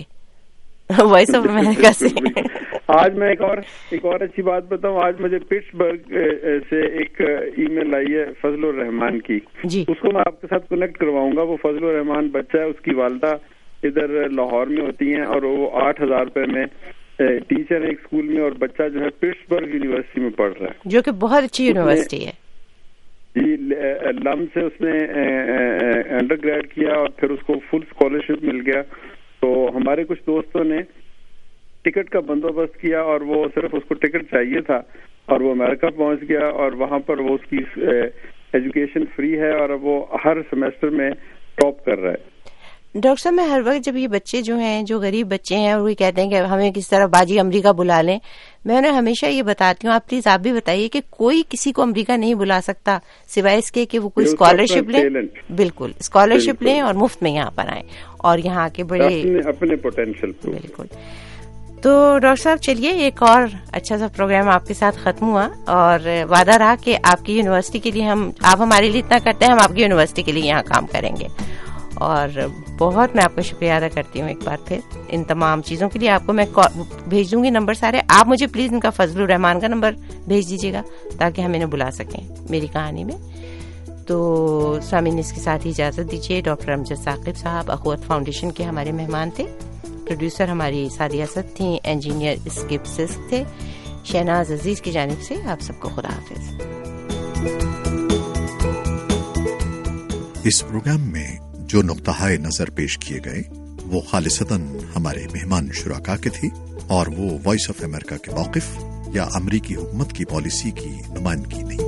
وائس آف امریکہ سے. آج میں ایک اور ایک اور اچھی بات بتاؤں. آج مجھے پٹسبرگ سے ایک ای میل آئی ہے فضل الرحمان کی جی. اس کو میں آپ کے ساتھ کنیکٹ کرواؤں گا. وہ فضل الرحمان بچہ ہے، اس کی والدہ ادھر لاہور میں ہوتی ہیں اور وہ آٹھ ہزار روپے میں ٹیچر ہے ایک اسکول میں، اور بچہ جو ہے پٹسبرگ یونیورسٹی میں پڑھ رہا ہے، جو کہ بہت اچھی یونیورسٹی ہے جی. لم سے اس نے انڈر گریڈ کیا اور پھر اس کو فل اسکالرشپ مل گیا. تو ہمارے کچھ دوستوں نے ٹکٹ کا بندوبست کیا اور وہ صرف اس کو ٹکٹ چاہیے تھا اور وہ امریکہ پہنچ گیا اور وہاں پر وہ اس کی ایجوکیشن فری ہے اور وہ ہر سیمسٹر میں ٹاپ کر رہا ہے. ڈاکٹر صاحب میں ہر وقت جب یہ بچے جو ہیں جو غریب بچے ہیں اور وہ کہتے ہیں کہ ہمیں کس طرح باجی امریکہ بلا لیں، میں انہیں ہمیشہ یہ بتاتی ہوں آپ پلیز آپ بھی بتائیے کہ کوئی کسی کو امریکہ نہیں بلا سکتا سوائے اس کے کہ وہ کوئی اسکالرشپ لیں. بالکل اسکالرشپ لیں اور مفت میں یہاں پر آئیں اور یہاں کے بڑے اپنے پوٹینشیل. بالکل. تو ڈاکٹر صاحب چلیے ایک اور اچھا سا پروگرام آپ کے ساتھ ختم ہوا اور وعدہ رہا کہ آپ کی یونیورسٹی کے لیے ہم آپ ہمارے لیے اتنا کرتے ہیں ہم آپ کی یونیورسٹی کے لیے یہاں کام کریں گے. اور بہت میں آپ کا شکریہ ادا کرتی ہوں ایک بار پھر ان تمام چیزوں کے لیے. آپ کو میں بھیج دوں گی نمبر سارے، آپ مجھے پلیز ان کا فضل الرحمان کا نمبر بھیج دیجیے گا تاکہ ہم انہیں بلا سکیں میری کہانی میں. تو سامعین اس کے ساتھ ہی اجازت دیجیے. ڈاکٹر امجد ثاقب صاحب اخوت فاؤنڈیشن کے ہمارے مہمان تھے، پروڈیوسر ہماری سعدیہ اسد تھیں، انجینئر اسکپ سسک تھے. شہناز عزیز کی جانب سے آپ سب کو خدا حافظ. اس پروگرام میں جو نقطہ نظر پیش کیے گئے وہ خالصتاً ہمارے مہمان شرکا کے تھی اور وہ وائس آف امریکہ کے موقف یا امریکی حکومت کی پالیسی کی نمائندگی نہیں.